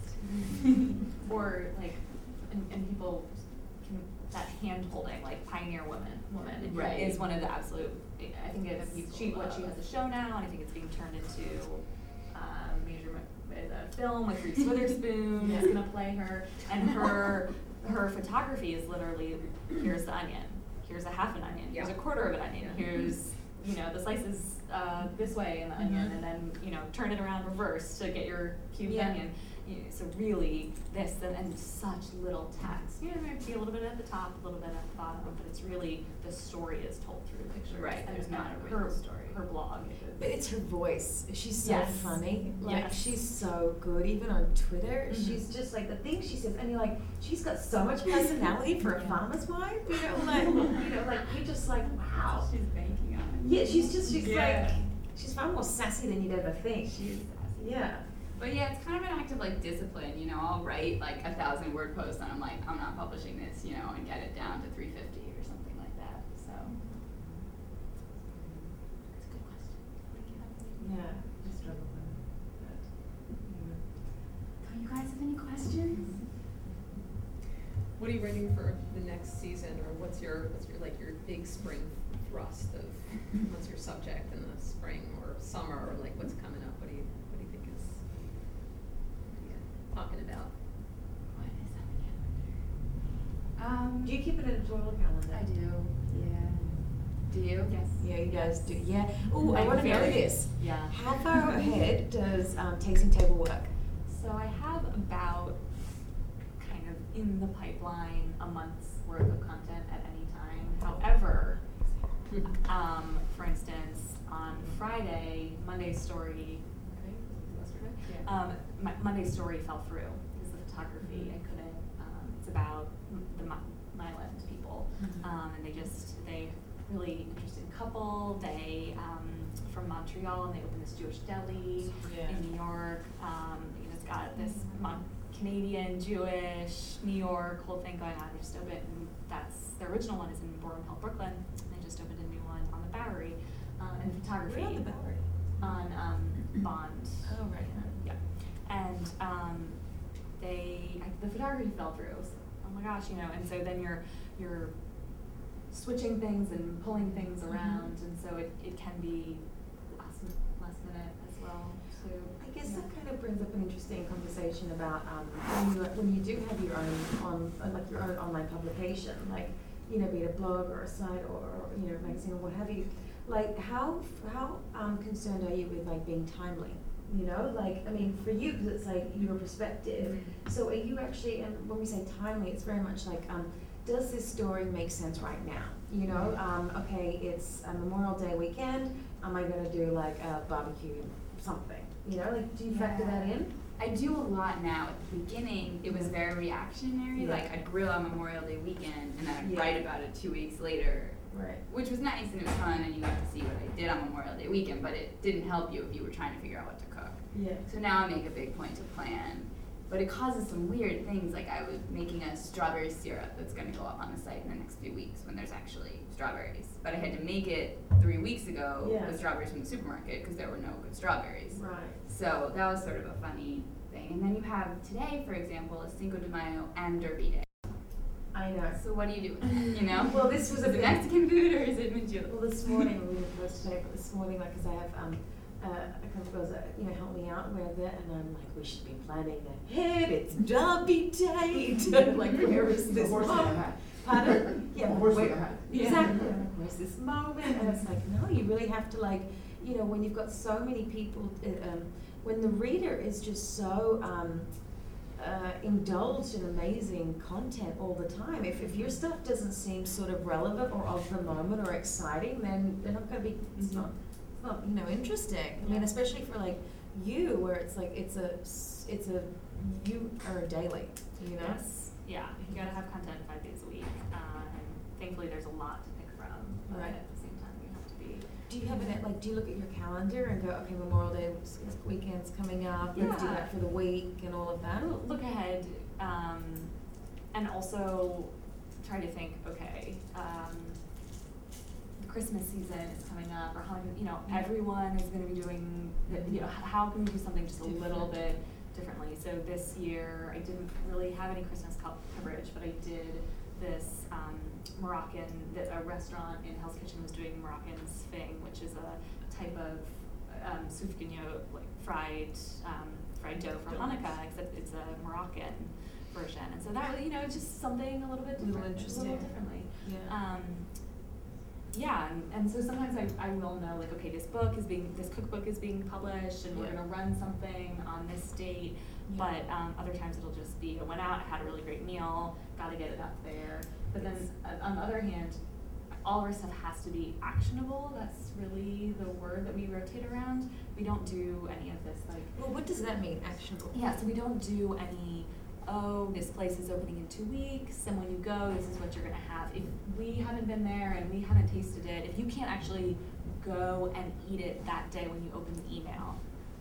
[SPEAKER 3] or like, and, and people can, that hand holding, like Pioneer Woman, woman
[SPEAKER 1] Right.
[SPEAKER 3] is one of the absolute, I think
[SPEAKER 1] That
[SPEAKER 3] it's,
[SPEAKER 1] people
[SPEAKER 3] she, what she
[SPEAKER 1] love.
[SPEAKER 3] has a show now, and I think it's being turned into, um, major, with a film with Reese Witherspoon
[SPEAKER 2] Yeah.
[SPEAKER 3] who's gonna play her, and her her photography is literally, here's the onion, here's a half an onion, here's a
[SPEAKER 4] Yeah.
[SPEAKER 3] quarter of an onion,
[SPEAKER 4] Yeah.
[SPEAKER 3] here's, you know, the slices uh, this way in the onion,
[SPEAKER 2] Mhm.
[SPEAKER 3] and then, you know, turn it around reverse to get your cubed
[SPEAKER 2] Yeah.
[SPEAKER 3] onion. You know, so really, this, and, and such little text. You know, there might be a little bit at the top, a little bit at the bottom, but it's really, the story is told through the pictures.
[SPEAKER 1] Right,
[SPEAKER 3] And
[SPEAKER 1] there's not a
[SPEAKER 3] her,
[SPEAKER 1] written story.
[SPEAKER 3] Her blog.
[SPEAKER 2] But it's her voice. She's so
[SPEAKER 3] Yes.
[SPEAKER 2] funny. Like
[SPEAKER 3] Yes.
[SPEAKER 2] she's so good. Even on Twitter,
[SPEAKER 3] Mhm.
[SPEAKER 2] she's just like the things she says, and you're like, she's got so much personality for a
[SPEAKER 3] Yeah.
[SPEAKER 2] farmer's wife. You know, like you know, like you're just like, wow.
[SPEAKER 1] She's banking on it.
[SPEAKER 2] Yeah, she's just she's
[SPEAKER 1] Yeah.
[SPEAKER 2] like she's far more sassy than you'd ever think.
[SPEAKER 1] She is sassy.
[SPEAKER 2] Yeah.
[SPEAKER 1] But yeah, it's kind of an act of like discipline, you know, I'll write like a thousand word post and I'm like, I'm not publishing this, you know, and get it down to three fifty or something like that, so. It's a good question.
[SPEAKER 2] Yeah. I struggle with that.
[SPEAKER 1] Do you guys have any questions?
[SPEAKER 4] What are you writing for the next season, or what's your, what's your, like, your big spring thrust of, what's your subject in the spring or summer, or like what's coming up? What do you, what do you think is, what are you talking about?
[SPEAKER 1] What is on the calendar? Um,
[SPEAKER 2] Do you keep an editorial calendar?
[SPEAKER 1] I do, yeah. Do you?
[SPEAKER 3] Yes.
[SPEAKER 2] Yeah, you guys do. Yeah. Oh, I
[SPEAKER 3] I'm
[SPEAKER 2] want to know
[SPEAKER 3] very-
[SPEAKER 2] this.
[SPEAKER 3] Yeah.
[SPEAKER 2] How far ahead does um, Tasting Table work?
[SPEAKER 3] So I have about, kind of in the pipeline, a month's worth of content at any time. However, um, for instance, on Friday, Monday's story, Friday? Was it yesterday?
[SPEAKER 4] Yeah.
[SPEAKER 3] Um, my, Monday's story fell through because the photography, I couldn't, um, it's about m- the Mi- Miland people.
[SPEAKER 2] Mhm.
[SPEAKER 3] Um, and they just, they really interesting couple, they, um, from Montreal, and they opened this Jewish deli
[SPEAKER 2] Yeah.
[SPEAKER 3] in New York. Um, you just got this Mon- Canadian, Jewish, New York whole thing going on. They just opened, and that's, the original one is in Borum Hill, Brooklyn. And they just opened a new one on the Bowery, um, and photography.
[SPEAKER 2] Where on the Bowery?
[SPEAKER 3] On, um, Bond.
[SPEAKER 2] Oh, right.
[SPEAKER 3] Yeah. And, um, they, I, the photography fell through. So, oh my gosh, you know, and so then you're, you're switching things and pulling things
[SPEAKER 2] Mhm.
[SPEAKER 3] around, and so it, it can be last, mi- last minute as well, too.
[SPEAKER 2] I guess
[SPEAKER 3] Yeah.
[SPEAKER 2] that kind of brings up an interesting conversation about um, when you when you do have your own on uh, like your own online publication, like you know, be it a blog or a site or, or you know, magazine or what have you. Like how how um, concerned are you with like being timely? You know, like I mean, for you, because it's like your perspective.
[SPEAKER 3] Mhm.
[SPEAKER 2] So are you actually, and when we say timely, it's very much like, um, does this story make sense right now? You know, um, okay, it's a Memorial Day weekend. Am I going to do like a barbecue something? You know, like do you factor that
[SPEAKER 1] Yeah.
[SPEAKER 2] in?
[SPEAKER 1] I do a lot now. At the beginning, it was
[SPEAKER 2] Mhm.
[SPEAKER 1] very reactionary.
[SPEAKER 2] Yeah.
[SPEAKER 1] Like I'd grill on Memorial Day weekend, and then I'd
[SPEAKER 2] Yeah.
[SPEAKER 1] write about it two weeks later,
[SPEAKER 2] Right.
[SPEAKER 1] which was nice and it was fun, and you got to see what I did on Memorial Day weekend. But it didn't help you if you were trying to figure out what to cook.
[SPEAKER 2] Yeah.
[SPEAKER 1] So now I make a big point to plan, but it causes some weird things. Like I was making a strawberry syrup that's going to go up on the site in the next few weeks when there's actually strawberries. But I had to make it three weeks ago
[SPEAKER 2] Yeah.
[SPEAKER 1] with strawberries from the supermarket because there were no good strawberries.
[SPEAKER 2] Right.
[SPEAKER 1] So that was sort of a funny thing. And then you have today, for example, a Cinco de Mayo and Derby Day.
[SPEAKER 2] I know.
[SPEAKER 1] So what do you do with it, you know?
[SPEAKER 2] Well, this was
[SPEAKER 1] is
[SPEAKER 2] a
[SPEAKER 1] it
[SPEAKER 2] big-
[SPEAKER 1] Mexican food or is it Manchego?
[SPEAKER 2] Well, this morning we were supposed to take, but this morning, like, 'cause I have um, uh, a couple of girls that you know help me out with it, and I'm like, we should be planning ahead. It's Derby Day. Like, where is this
[SPEAKER 6] Horse in the
[SPEAKER 2] moment?
[SPEAKER 6] hat.
[SPEAKER 2] Pardon? Yeah,
[SPEAKER 6] Horse in
[SPEAKER 2] where-
[SPEAKER 6] the hat.
[SPEAKER 2] Exactly. Like, where's this moment? And it's like, no, you really have to like, you know, when you've got so many people, uh, um, when the reader is just so. Um, Uh, indulged in amazing content all the time. If, if your stuff doesn't seem sort of relevant or of the moment or exciting, then they're not going to be. It's not. It's not you know interesting. I mean, especially for like you, where it's like it's a s- it's a you are a daily. You know.
[SPEAKER 3] Yes, yeah, you gotta have content five days a week, uh, and thankfully there's a lot to pick from, but
[SPEAKER 2] Right.
[SPEAKER 3] at the same time, you have to be.
[SPEAKER 2] Do you have it like? Do you look at your calendar and go, okay, Memorial Day s- s- weekend's coming up. Let's do
[SPEAKER 3] Yeah.
[SPEAKER 2] that for the week and all of that.
[SPEAKER 3] I'll look ahead, um, and also try to think, okay, um, the Christmas season is coming up, or how, you know,
[SPEAKER 2] Yeah.
[SPEAKER 3] everyone is gonna be doing, the, you know, h- how can we do something just a little
[SPEAKER 2] Different.
[SPEAKER 3] bit differently? So this year, I didn't really have any Christmas co- coverage, but I did this, um, Moroccan, that a restaurant in Hell's Kitchen was doing Moroccan sphing, which is a type of, um, soufgigno, like fried, um, fried dough for Hanukkah, except it's a Moroccan version. And so that, you know, it's just something a little bit different,
[SPEAKER 2] Little interesting.
[SPEAKER 3] a little differently.
[SPEAKER 2] Yeah.
[SPEAKER 3] Um, yeah, and, and so sometimes I, I will know, like, okay, this book is being, this cookbook is being published, and we're
[SPEAKER 2] Yeah.
[SPEAKER 3] gonna run something on this date.
[SPEAKER 2] Yeah.
[SPEAKER 3] But um, other times it'll just be, I went out, I had a really great meal, gotta get it up there. But then uh, on the other hand, all of our stuff has to be actionable. That's really the word that we rotate around. We don't do any of this, like,
[SPEAKER 2] Well, what does that mean, actionable?
[SPEAKER 3] yeah, so we don't do any, oh, this place is opening in two weeks, and when you go, this is what you're gonna have. If we haven't been there and we haven't tasted it, if you can't actually go and eat it that day when you open the email,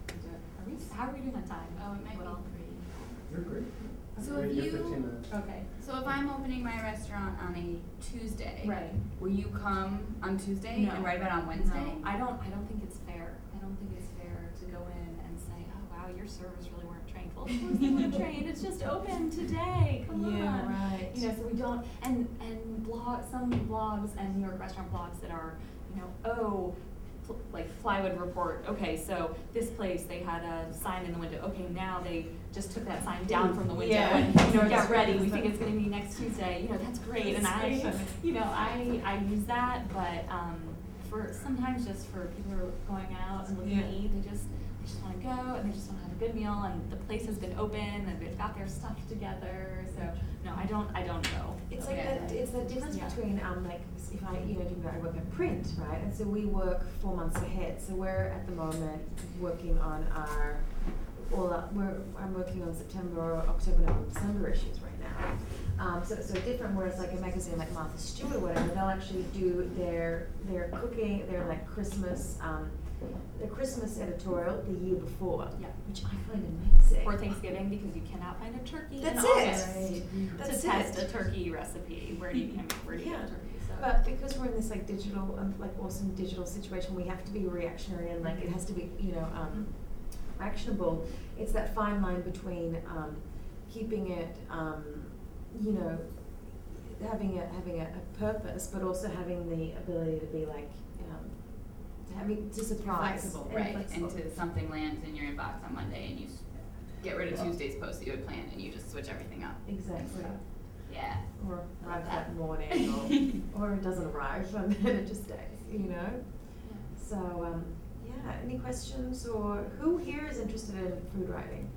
[SPEAKER 3] are we, how are we doing on time?
[SPEAKER 1] Oh, it might
[SPEAKER 3] Will?
[SPEAKER 1] be three.
[SPEAKER 6] You're great.
[SPEAKER 1] So
[SPEAKER 6] Wait,
[SPEAKER 1] if
[SPEAKER 6] you're
[SPEAKER 1] you-
[SPEAKER 6] fifteen minutes.
[SPEAKER 3] Okay.
[SPEAKER 1] So if I'm opening my restaurant on a Tuesday,
[SPEAKER 3] Right.
[SPEAKER 1] will you come on Tuesday
[SPEAKER 3] No.
[SPEAKER 1] and write about it on Wednesday?
[SPEAKER 3] No, I don't, I don't think it's fair. I don't think it's fair to go in and say, oh, wow, your servers really weren't trained. Well, of course they weren't trained, it's just open today, come on.
[SPEAKER 2] Yeah, right.
[SPEAKER 3] You know, so we don't, and, and blog, some blogs and New York restaurant blogs that are, you know, oh, pl- like Plywood Report, okay, so this place, they had a sign in the window, okay, now they just took that sign down from the window
[SPEAKER 2] Yeah.
[SPEAKER 3] and, you know, get ready, we think it's gonna be next Tuesday, you know, that's great, and I,
[SPEAKER 2] That's great.
[SPEAKER 3] you know, I, I use that, but, um, for, sometimes just for people who are going out and looking to
[SPEAKER 2] Yeah.
[SPEAKER 3] eat, they just, they just wanna go, and they just wanna have a good meal, and the place has been open, and they've got their stuff together, so, no, I don't, I don't know.
[SPEAKER 2] It's
[SPEAKER 3] So,
[SPEAKER 2] like
[SPEAKER 1] Yeah.
[SPEAKER 2] that, it's the difference
[SPEAKER 3] Yeah.
[SPEAKER 2] between, um, like, if I, you know, do, I work in print, right, and so we work four months ahead, so we're at the moment working on our, all, our- we're, I'm working on September, October, November, December issues right now. Um, so, so different, whereas like a magazine like Martha Stewart or whatever, they'll actually do their, their cooking, their like Christmas, um, their Christmas editorial the year before.
[SPEAKER 3] Yeah.
[SPEAKER 2] Which I find amazing.
[SPEAKER 3] For Thanksgiving, because you cannot find a turkey
[SPEAKER 2] That's
[SPEAKER 3] in
[SPEAKER 2] it.
[SPEAKER 3] August
[SPEAKER 2] Right.
[SPEAKER 3] to
[SPEAKER 2] That's
[SPEAKER 3] test
[SPEAKER 2] it.
[SPEAKER 3] a turkey recipe. Where do you, I mean, where do you get
[SPEAKER 2] Yeah.
[SPEAKER 3] a turkey? So.
[SPEAKER 2] But because we're in this like digital, um, like awesome digital situation, we have to be reactionary and like it has to be, you know, um, actionable. It's that fine line between um, keeping it, um, you know, having a having a, a purpose, but also having the ability to be like, um, having to surprise.
[SPEAKER 1] Flexible,
[SPEAKER 2] and
[SPEAKER 1] right,
[SPEAKER 2] flexible.
[SPEAKER 1] and to something lands in your inbox on Monday and you s- get rid of Tuesday's post that you had planned and you just switch everything up.
[SPEAKER 2] Exactly.
[SPEAKER 1] Yeah.
[SPEAKER 2] Or
[SPEAKER 1] I love
[SPEAKER 2] arrives
[SPEAKER 1] that.
[SPEAKER 2] that morning, or, or it doesn't arrive, and then it just stays, you know? So, um, yeah, any questions, or who here is interested in food writing?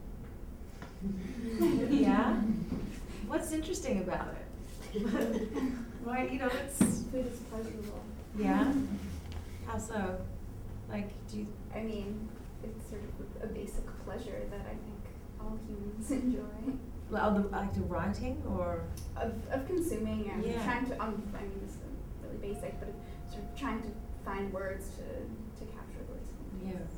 [SPEAKER 2] Yeah? What's interesting about it? Right, you know, it's,
[SPEAKER 7] Food is pleasurable.
[SPEAKER 2] yeah? How so? Like, do you,
[SPEAKER 7] I mean, it's sort of a basic pleasure that I think all humans enjoy.
[SPEAKER 2] well, the, like the writing, or?
[SPEAKER 7] Of, of consuming and
[SPEAKER 2] Yeah.
[SPEAKER 7] trying to, um, I mean, this is really basic, but sort of trying to find words to, to capture those
[SPEAKER 2] Yeah.
[SPEAKER 7] feelings.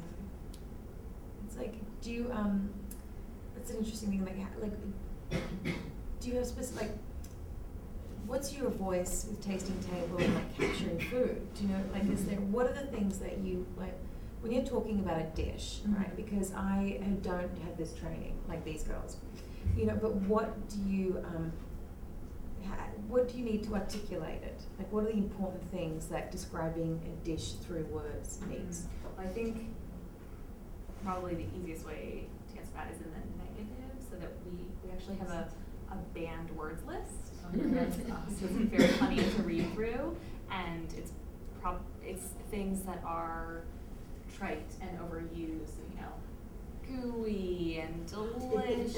[SPEAKER 2] It's like, do you, um, that's an interesting thing, like, ha- like, do you have specific, like, what's your voice with Tasting Table and like capturing food? Do you know, like, is there, what are the things that you, like, when you're talking about a dish, right? Because I have- don't have this training, like these girls, you know, but what do you, um, ha- what do you need to articulate it? Like, what are the important things that describing a dish through words needs?
[SPEAKER 3] I think probably the easiest way to answer that is in the negative, so that we, we actually have a, a banned words list. That's, uh, so it's very funny to read through, and it's prob, it's things that are trite and overused, so, you know, gooey and delicious.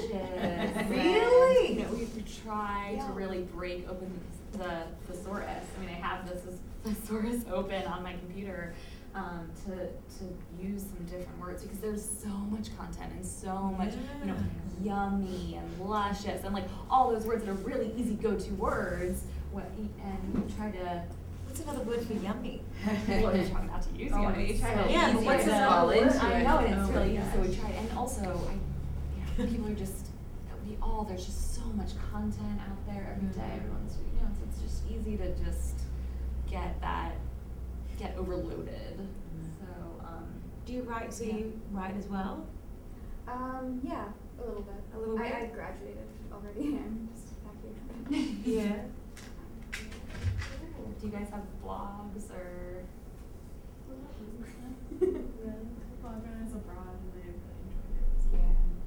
[SPEAKER 2] Really?
[SPEAKER 3] And, you know, we have to try
[SPEAKER 7] Yeah.
[SPEAKER 3] to really break open the thesaurus. I mean, I have this thesaurus open on my computer, um, to, to use some different words, because there's so much content and so much, you know, yummy and luscious and like all those words that are really easy go-to words. What, and we try to,
[SPEAKER 2] What's another word for yummy?
[SPEAKER 3] well, we try not to use
[SPEAKER 1] Oh,
[SPEAKER 3] yummy.
[SPEAKER 1] it's
[SPEAKER 3] Try
[SPEAKER 1] so
[SPEAKER 3] to
[SPEAKER 2] Yeah, but
[SPEAKER 3] easy
[SPEAKER 2] what's
[SPEAKER 3] to
[SPEAKER 2] another
[SPEAKER 3] fall
[SPEAKER 2] word?
[SPEAKER 3] into I know, and it's
[SPEAKER 1] Oh
[SPEAKER 3] really
[SPEAKER 1] my
[SPEAKER 3] easy, so we
[SPEAKER 1] gosh.
[SPEAKER 3] try, and also, I, you know, people are just, we all, there's just so much content out there every day,
[SPEAKER 2] Mhm.
[SPEAKER 3] everyone's, you know, so it's just easy to just get that, get overloaded, so, um.
[SPEAKER 2] Do you write, so
[SPEAKER 3] Yeah.
[SPEAKER 2] you write as well?
[SPEAKER 7] Um, yeah, a little bit.
[SPEAKER 2] A little
[SPEAKER 7] I,
[SPEAKER 2] bit?
[SPEAKER 7] I graduated already. I'm just back here.
[SPEAKER 2] Yeah.
[SPEAKER 3] Do you guys have blogs or?
[SPEAKER 8] Really? Well, when I was abroad and I really enjoyed it. So.
[SPEAKER 3] Yeah.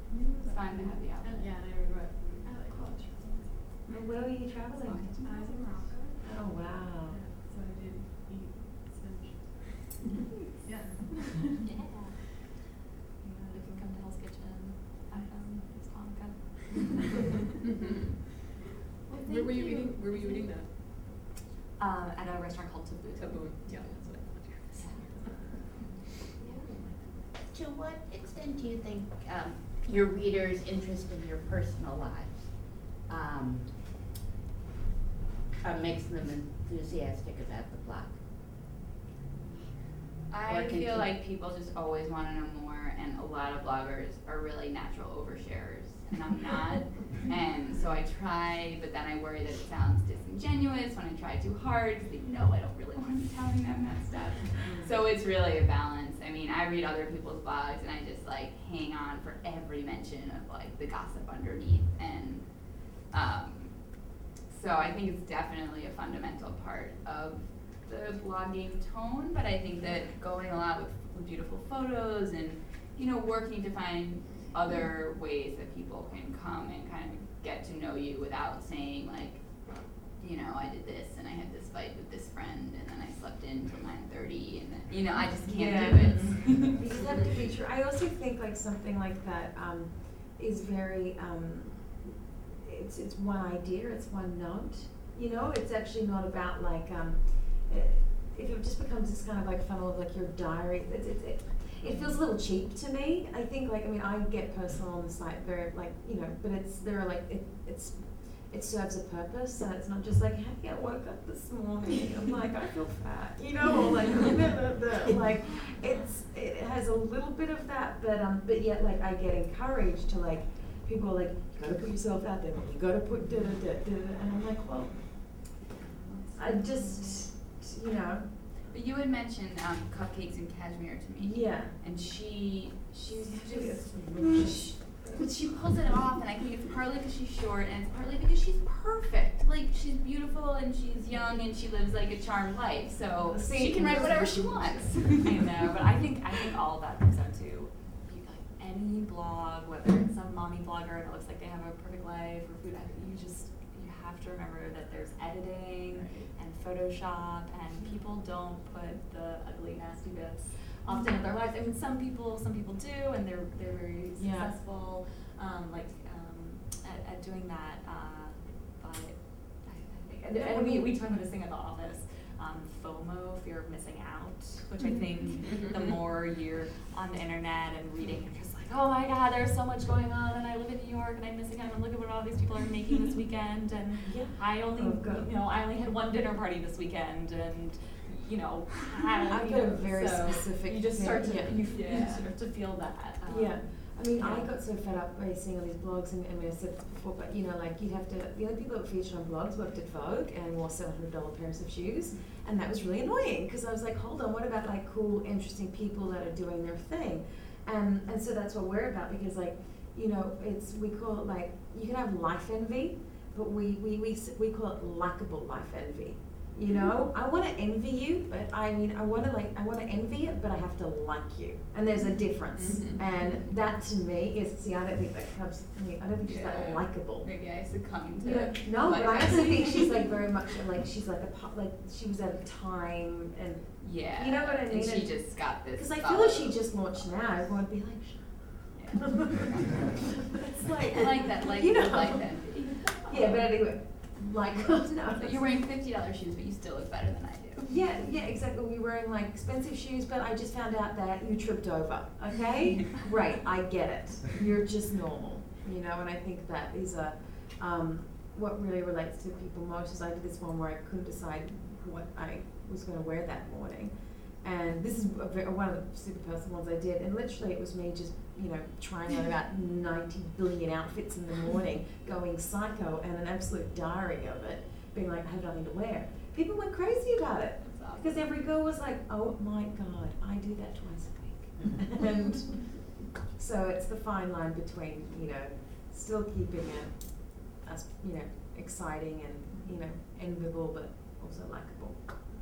[SPEAKER 4] boom, yeah, that's what I thought.
[SPEAKER 5] To what extent do you think um, your readers' interest in your personal lives um, uh, makes them enthusiastic about the blog?
[SPEAKER 1] I
[SPEAKER 5] Or can
[SPEAKER 1] feel
[SPEAKER 5] you-
[SPEAKER 1] like people just always want to know more, and a lot of bloggers are really natural oversharers, and I'm not. And so I try, but then I worry that it sounds disingenuous when I try too hard, because they know I don't really want to be telling them that stuff. So it's really a balance. I mean, I read other people's blogs, and I just like hang on for every mention of like the gossip underneath, and um, so I think it's definitely a fundamental part of the blogging tone, but I think that going a lot with, with beautiful photos and, you know, working to find other ways that people can come and kind of get to know you without saying like, you know, I did this and I had this fight with this friend and then I slept in till nine thirty and then, you know, I just can't
[SPEAKER 2] Yeah.
[SPEAKER 1] do it.
[SPEAKER 2] You just have to be true. I also think like something like that um, is very, um, it's it's one idea, it's one note. You know, it's actually not about like, um, it, if it just becomes this kind of like funnel of like your diary, it, it, it, it feels a little cheap to me. I think like, I mean, I get personal on the site very like, you know, but it's, there are like, it, it's, it serves a purpose, and it's not just like, hey, I woke up this morning, I'm like, I feel fat, you know, or like, like, it's, it has a little bit of that, but, um, but yet, like, I get encouraged to, like, people are like, you gotta put yourself out there, you gotta put da-da-da-da-da, and I'm like, well, I just, you know.
[SPEAKER 1] But you had mentioned um, cupcakes and cashmere to me.
[SPEAKER 2] Yeah.
[SPEAKER 1] And she, she's just, but she pulls it off, and I think it's partly because she's short, and it's partly because she's perfect. Like, she's beautiful, and she's young, and she lives like a charmed life, so
[SPEAKER 2] See,
[SPEAKER 1] she can write whatever she wants.
[SPEAKER 3] I know, but I think I think all of that comes down to you, like any blog, whether it's some mommy blogger and it looks like they have a perfect life or food, you just you have to remember that there's editing and Photoshop, and people don't put the ugly, nasty bits often in their lives. I mean, some people some people do, and they're they're very
[SPEAKER 2] Yeah.
[SPEAKER 3] successful, um, like um, at, at doing that. Uh, but I, I think, and we we talk about this thing at the office. Um, FOMO, fear of missing out, which I think the more you're on the internet and reading, you're just like, oh my God, there's so much going on, and I live in New York, and I'm missing out, and look at what all these people are making this weekend, and
[SPEAKER 2] Yeah.
[SPEAKER 3] I only,
[SPEAKER 2] Oh, God.
[SPEAKER 3] you know, I only had one dinner party this weekend, and you know, I,
[SPEAKER 2] I've
[SPEAKER 3] you
[SPEAKER 2] got a
[SPEAKER 3] know,
[SPEAKER 2] very
[SPEAKER 3] so
[SPEAKER 2] specific
[SPEAKER 3] You just start to
[SPEAKER 2] thing,
[SPEAKER 3] you,
[SPEAKER 2] yeah.
[SPEAKER 3] you start to feel that. Um,
[SPEAKER 2] Yeah, I mean, I
[SPEAKER 3] yeah.
[SPEAKER 2] got so fed up by seeing all these blogs, and, and I said before, but you know, like you'd have to, the only people that were featured on blogs worked at Vogue and wore seven hundred dollar pairs of shoes, and that was really annoying, because I was like, hold on, what about like cool, interesting people that are doing their thing? And, and so that's what we're about, because like, you know, it's, we call it like, you can have life envy, but we, we, we, s- we call it likable life envy. You know, I want to envy you, but I mean, I want to like, I want to envy it, but I have to like you, and there's a difference.
[SPEAKER 1] Mhm.
[SPEAKER 2] And that to me is, see, I don't think that comes. I mean, I don't think she's that
[SPEAKER 1] Yeah.
[SPEAKER 2] likable.
[SPEAKER 1] Maybe I succumb to
[SPEAKER 2] Yeah. No, but I
[SPEAKER 1] like-
[SPEAKER 2] actually think she's like very much like she's like a po- like she was at a time, and
[SPEAKER 1] Yeah.
[SPEAKER 2] You know what I mean?
[SPEAKER 1] And she
[SPEAKER 2] And-
[SPEAKER 1] just got this.
[SPEAKER 2] because I feel like she
[SPEAKER 1] follow.
[SPEAKER 2] just launched now, everyone would be like,
[SPEAKER 1] Yeah.
[SPEAKER 2] shut up. It's like
[SPEAKER 1] I like that, like
[SPEAKER 2] you know,
[SPEAKER 1] like that.
[SPEAKER 2] Yeah, but anyway, like no.
[SPEAKER 1] But you're wearing fifty dollar shoes, but you still look better than I do.
[SPEAKER 2] Yeah, yeah, exactly. We were wearing like expensive shoes, but I just found out that you tripped over. Okay, right? I get it. You're just normal, you know. And I think that is a um, what really relates to people most. Is I did this one where I couldn't decide what I was going to wear that morning, and this is a ve- one of the super personal ones I did. And literally, it was me just you know trying on about ninety billion outfits in the morning, going psycho, and an absolute diary of it, being like, I have nothing to wear. People went crazy about it.
[SPEAKER 1] That's awesome.
[SPEAKER 2] Because every girl was like, oh my God, I do that twice a week. And so it's the fine line between, you know, still keeping it as, you know, exciting and, you know, enviable, but also likable.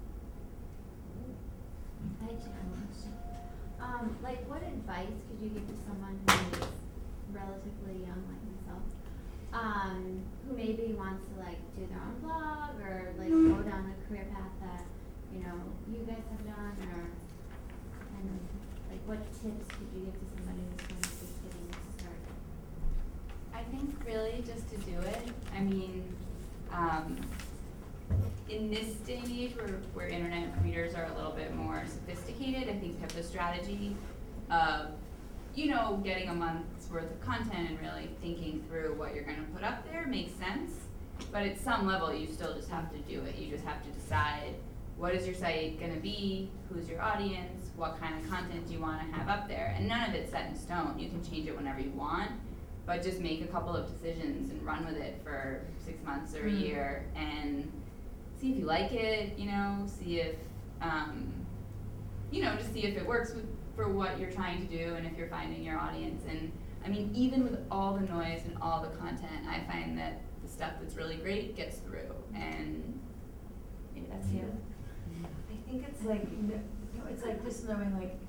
[SPEAKER 6] I actually have a question. Um, like, what advice could you give to someone who is relatively young, like myself, um, who maybe wants to like do their own blog or like go down the career path that you know you guys have done, or and like what tips could you give to somebody who's kind of just getting started?
[SPEAKER 1] I think really just to do it. I mean, um, in this day and age where, where internet readers are a little bit more sophisticated, I think Pippa's strategy of, you know, getting a month's worth of content and really thinking through what you're gonna put up there makes sense. But at some level, you still just have to do it. You just have to decide, what is your site gonna be, who's your audience, what kind of content do you wanna have up there, and none of it's set in stone. You can change it whenever you want, but just make a couple of decisions and run with it for six months or a
[SPEAKER 2] Mm.
[SPEAKER 1] year and see if you like it, you know, see if, um, you know, just see if it works with, for what you're trying to do and if you're finding your audience. And I mean, even with all the noise and all the content, I find that the stuff that's really great gets through, and maybe that's
[SPEAKER 2] Yeah.
[SPEAKER 1] you.
[SPEAKER 2] I think it's like, you know, it's like just knowing like,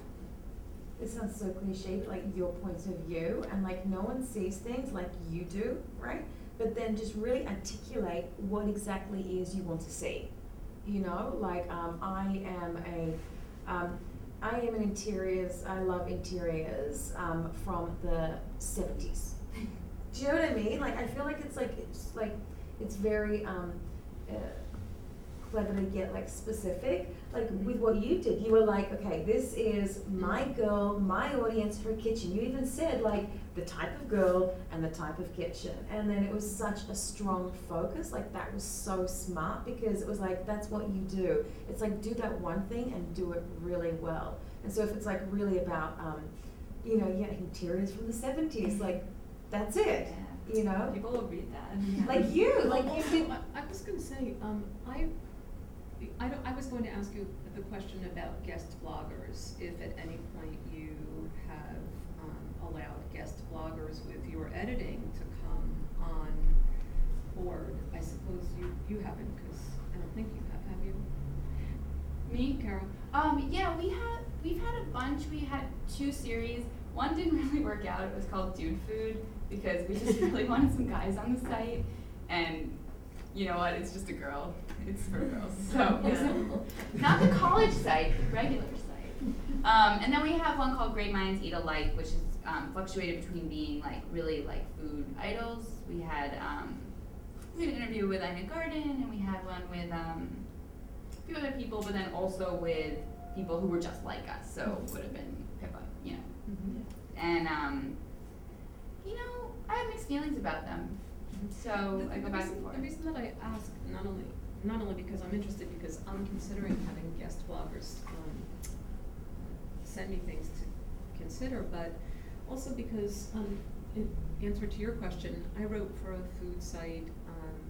[SPEAKER 2] it sounds so cliche, but like your point of view, and like no one sees things like you do, right? But then just really articulate what exactly is you want to see. You know, like um, I am a, um, I am an interiors, I love interiors um, from the seventies. Do you know what I mean? Like I feel like it's like, it's like, it's very, um, uh, clever to get like specific, like with what you did. You were like, okay, this is my girl, my audience, her kitchen. You even said like the type of girl and the type of kitchen, and then it was such a strong focus. Like that was so smart, because it was like, that's what you do. It's like, do that one thing and do it really well. And so if it's like really about um you know, yeah, interiors from the seventies, like that's it.
[SPEAKER 1] Yeah.
[SPEAKER 2] You know,
[SPEAKER 3] People will read that.
[SPEAKER 2] like you, like
[SPEAKER 4] Well,
[SPEAKER 2] you
[SPEAKER 4] also,
[SPEAKER 2] did.
[SPEAKER 4] I, I was gonna say, um, I, I don't, I was going to ask you the question about guest bloggers, if at any point you have, um, allowed guest bloggers with your editing to come on board. I suppose you, you haven't, cause I don't think you have, have you?
[SPEAKER 1] Me?
[SPEAKER 4] Carol?
[SPEAKER 1] Um, yeah, we had, we've had a bunch. We had two series. One didn't really work out. It was called Dude Food, because we just really wanted some guys on the site, and you know what? It's just a girl. It's for girls. So
[SPEAKER 2] Yeah.
[SPEAKER 1] not the college site, the regular site. Um, and then we have one called Great Minds Eat Alike, which is um, fluctuated between being like really like food idols. We had um, we had an interview with Ina Garden, and we had one with um, a few other people, but then also with people who were just like us. So would have been Pippa, you know.
[SPEAKER 4] Mm-hmm.
[SPEAKER 1] And um, you know, I have mixed feelings about them. So
[SPEAKER 4] The-
[SPEAKER 1] I go
[SPEAKER 4] the
[SPEAKER 1] back
[SPEAKER 4] reason-
[SPEAKER 1] and forth.
[SPEAKER 4] The reason that I ask, not only, not only because I'm interested, because I'm considering having guest bloggers, um, send me things to consider, but also because, um, in answer to your question, I wrote for a food site, um,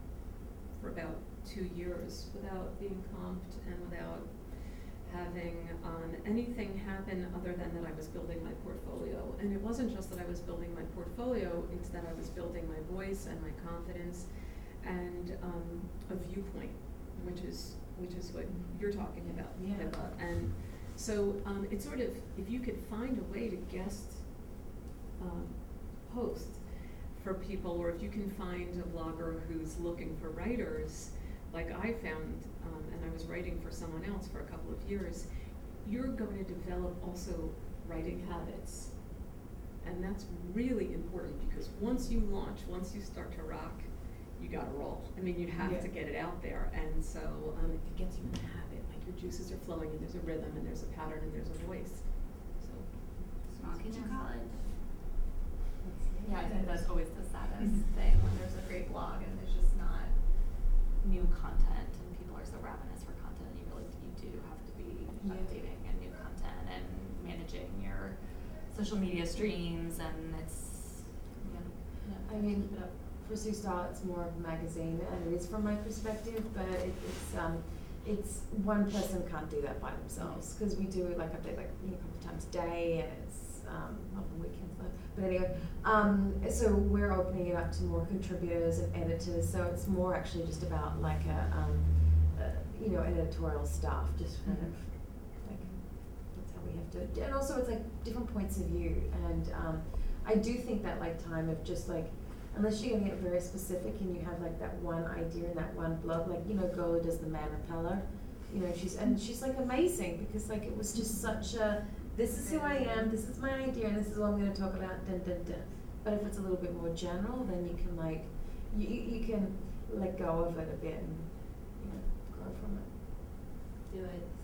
[SPEAKER 4] for about two years without being comped and without having um, anything happen other than that I was building my portfolio. And it wasn't just that I was building my portfolio, it's that I was building my voice and my confidence and um, a viewpoint, which is which is what you're talking about,
[SPEAKER 2] Yeah.
[SPEAKER 4] Pippa. And so um, it's sort of, if you could find a way to guest um, post for people, or if you can find a blogger who's looking for writers, like I found, um, and I was writing for someone else for a couple of years, you're going to develop also writing habits. And that's really important, because once you launch, once you start to rock, you gotta roll. I mean, you have
[SPEAKER 2] Yeah.
[SPEAKER 4] to get it out there. And so um, it gets you in the habit, like your juices are flowing and there's a rhythm and there's a pattern and there's a voice. So,
[SPEAKER 1] Small kitchen college.
[SPEAKER 3] Yeah, I think that's always the saddest thing, when there's a great blog and there's just not new content, and people are so ravenous for content. You really, you do have to be
[SPEAKER 2] Yeah.
[SPEAKER 3] updating and new content and managing your social media streams, and it's, yeah. yeah,
[SPEAKER 2] I mean,
[SPEAKER 3] keep it up.
[SPEAKER 2] for Sue Star, it's more of a magazine, and it is from my perspective, but it, it's, um, it's, one person can't do that by themselves, because we do like update like, you know, a couple times a day, and it's, um, often weekends, but, but anyway, um, so we're opening it up to more contributors and editors, so it's more actually just about like a, um, uh, you know, an editorial staff, just kind of, like, that's how we have to, and also it's like different points of view, and, um, I do think that like time of just like, unless you're gonna get very specific and you have like that one idea in that one blog, like, you know, Gola does the Man Repeller, you know, she's, and she's like amazing, because like it was just such a, this is who I am, this is my idea, and this is what I'm gonna talk about, dun dun dun. But if it's a little bit more general, then you can like, you, you you can let go of it a bit and you know, grow from it.
[SPEAKER 6] Do it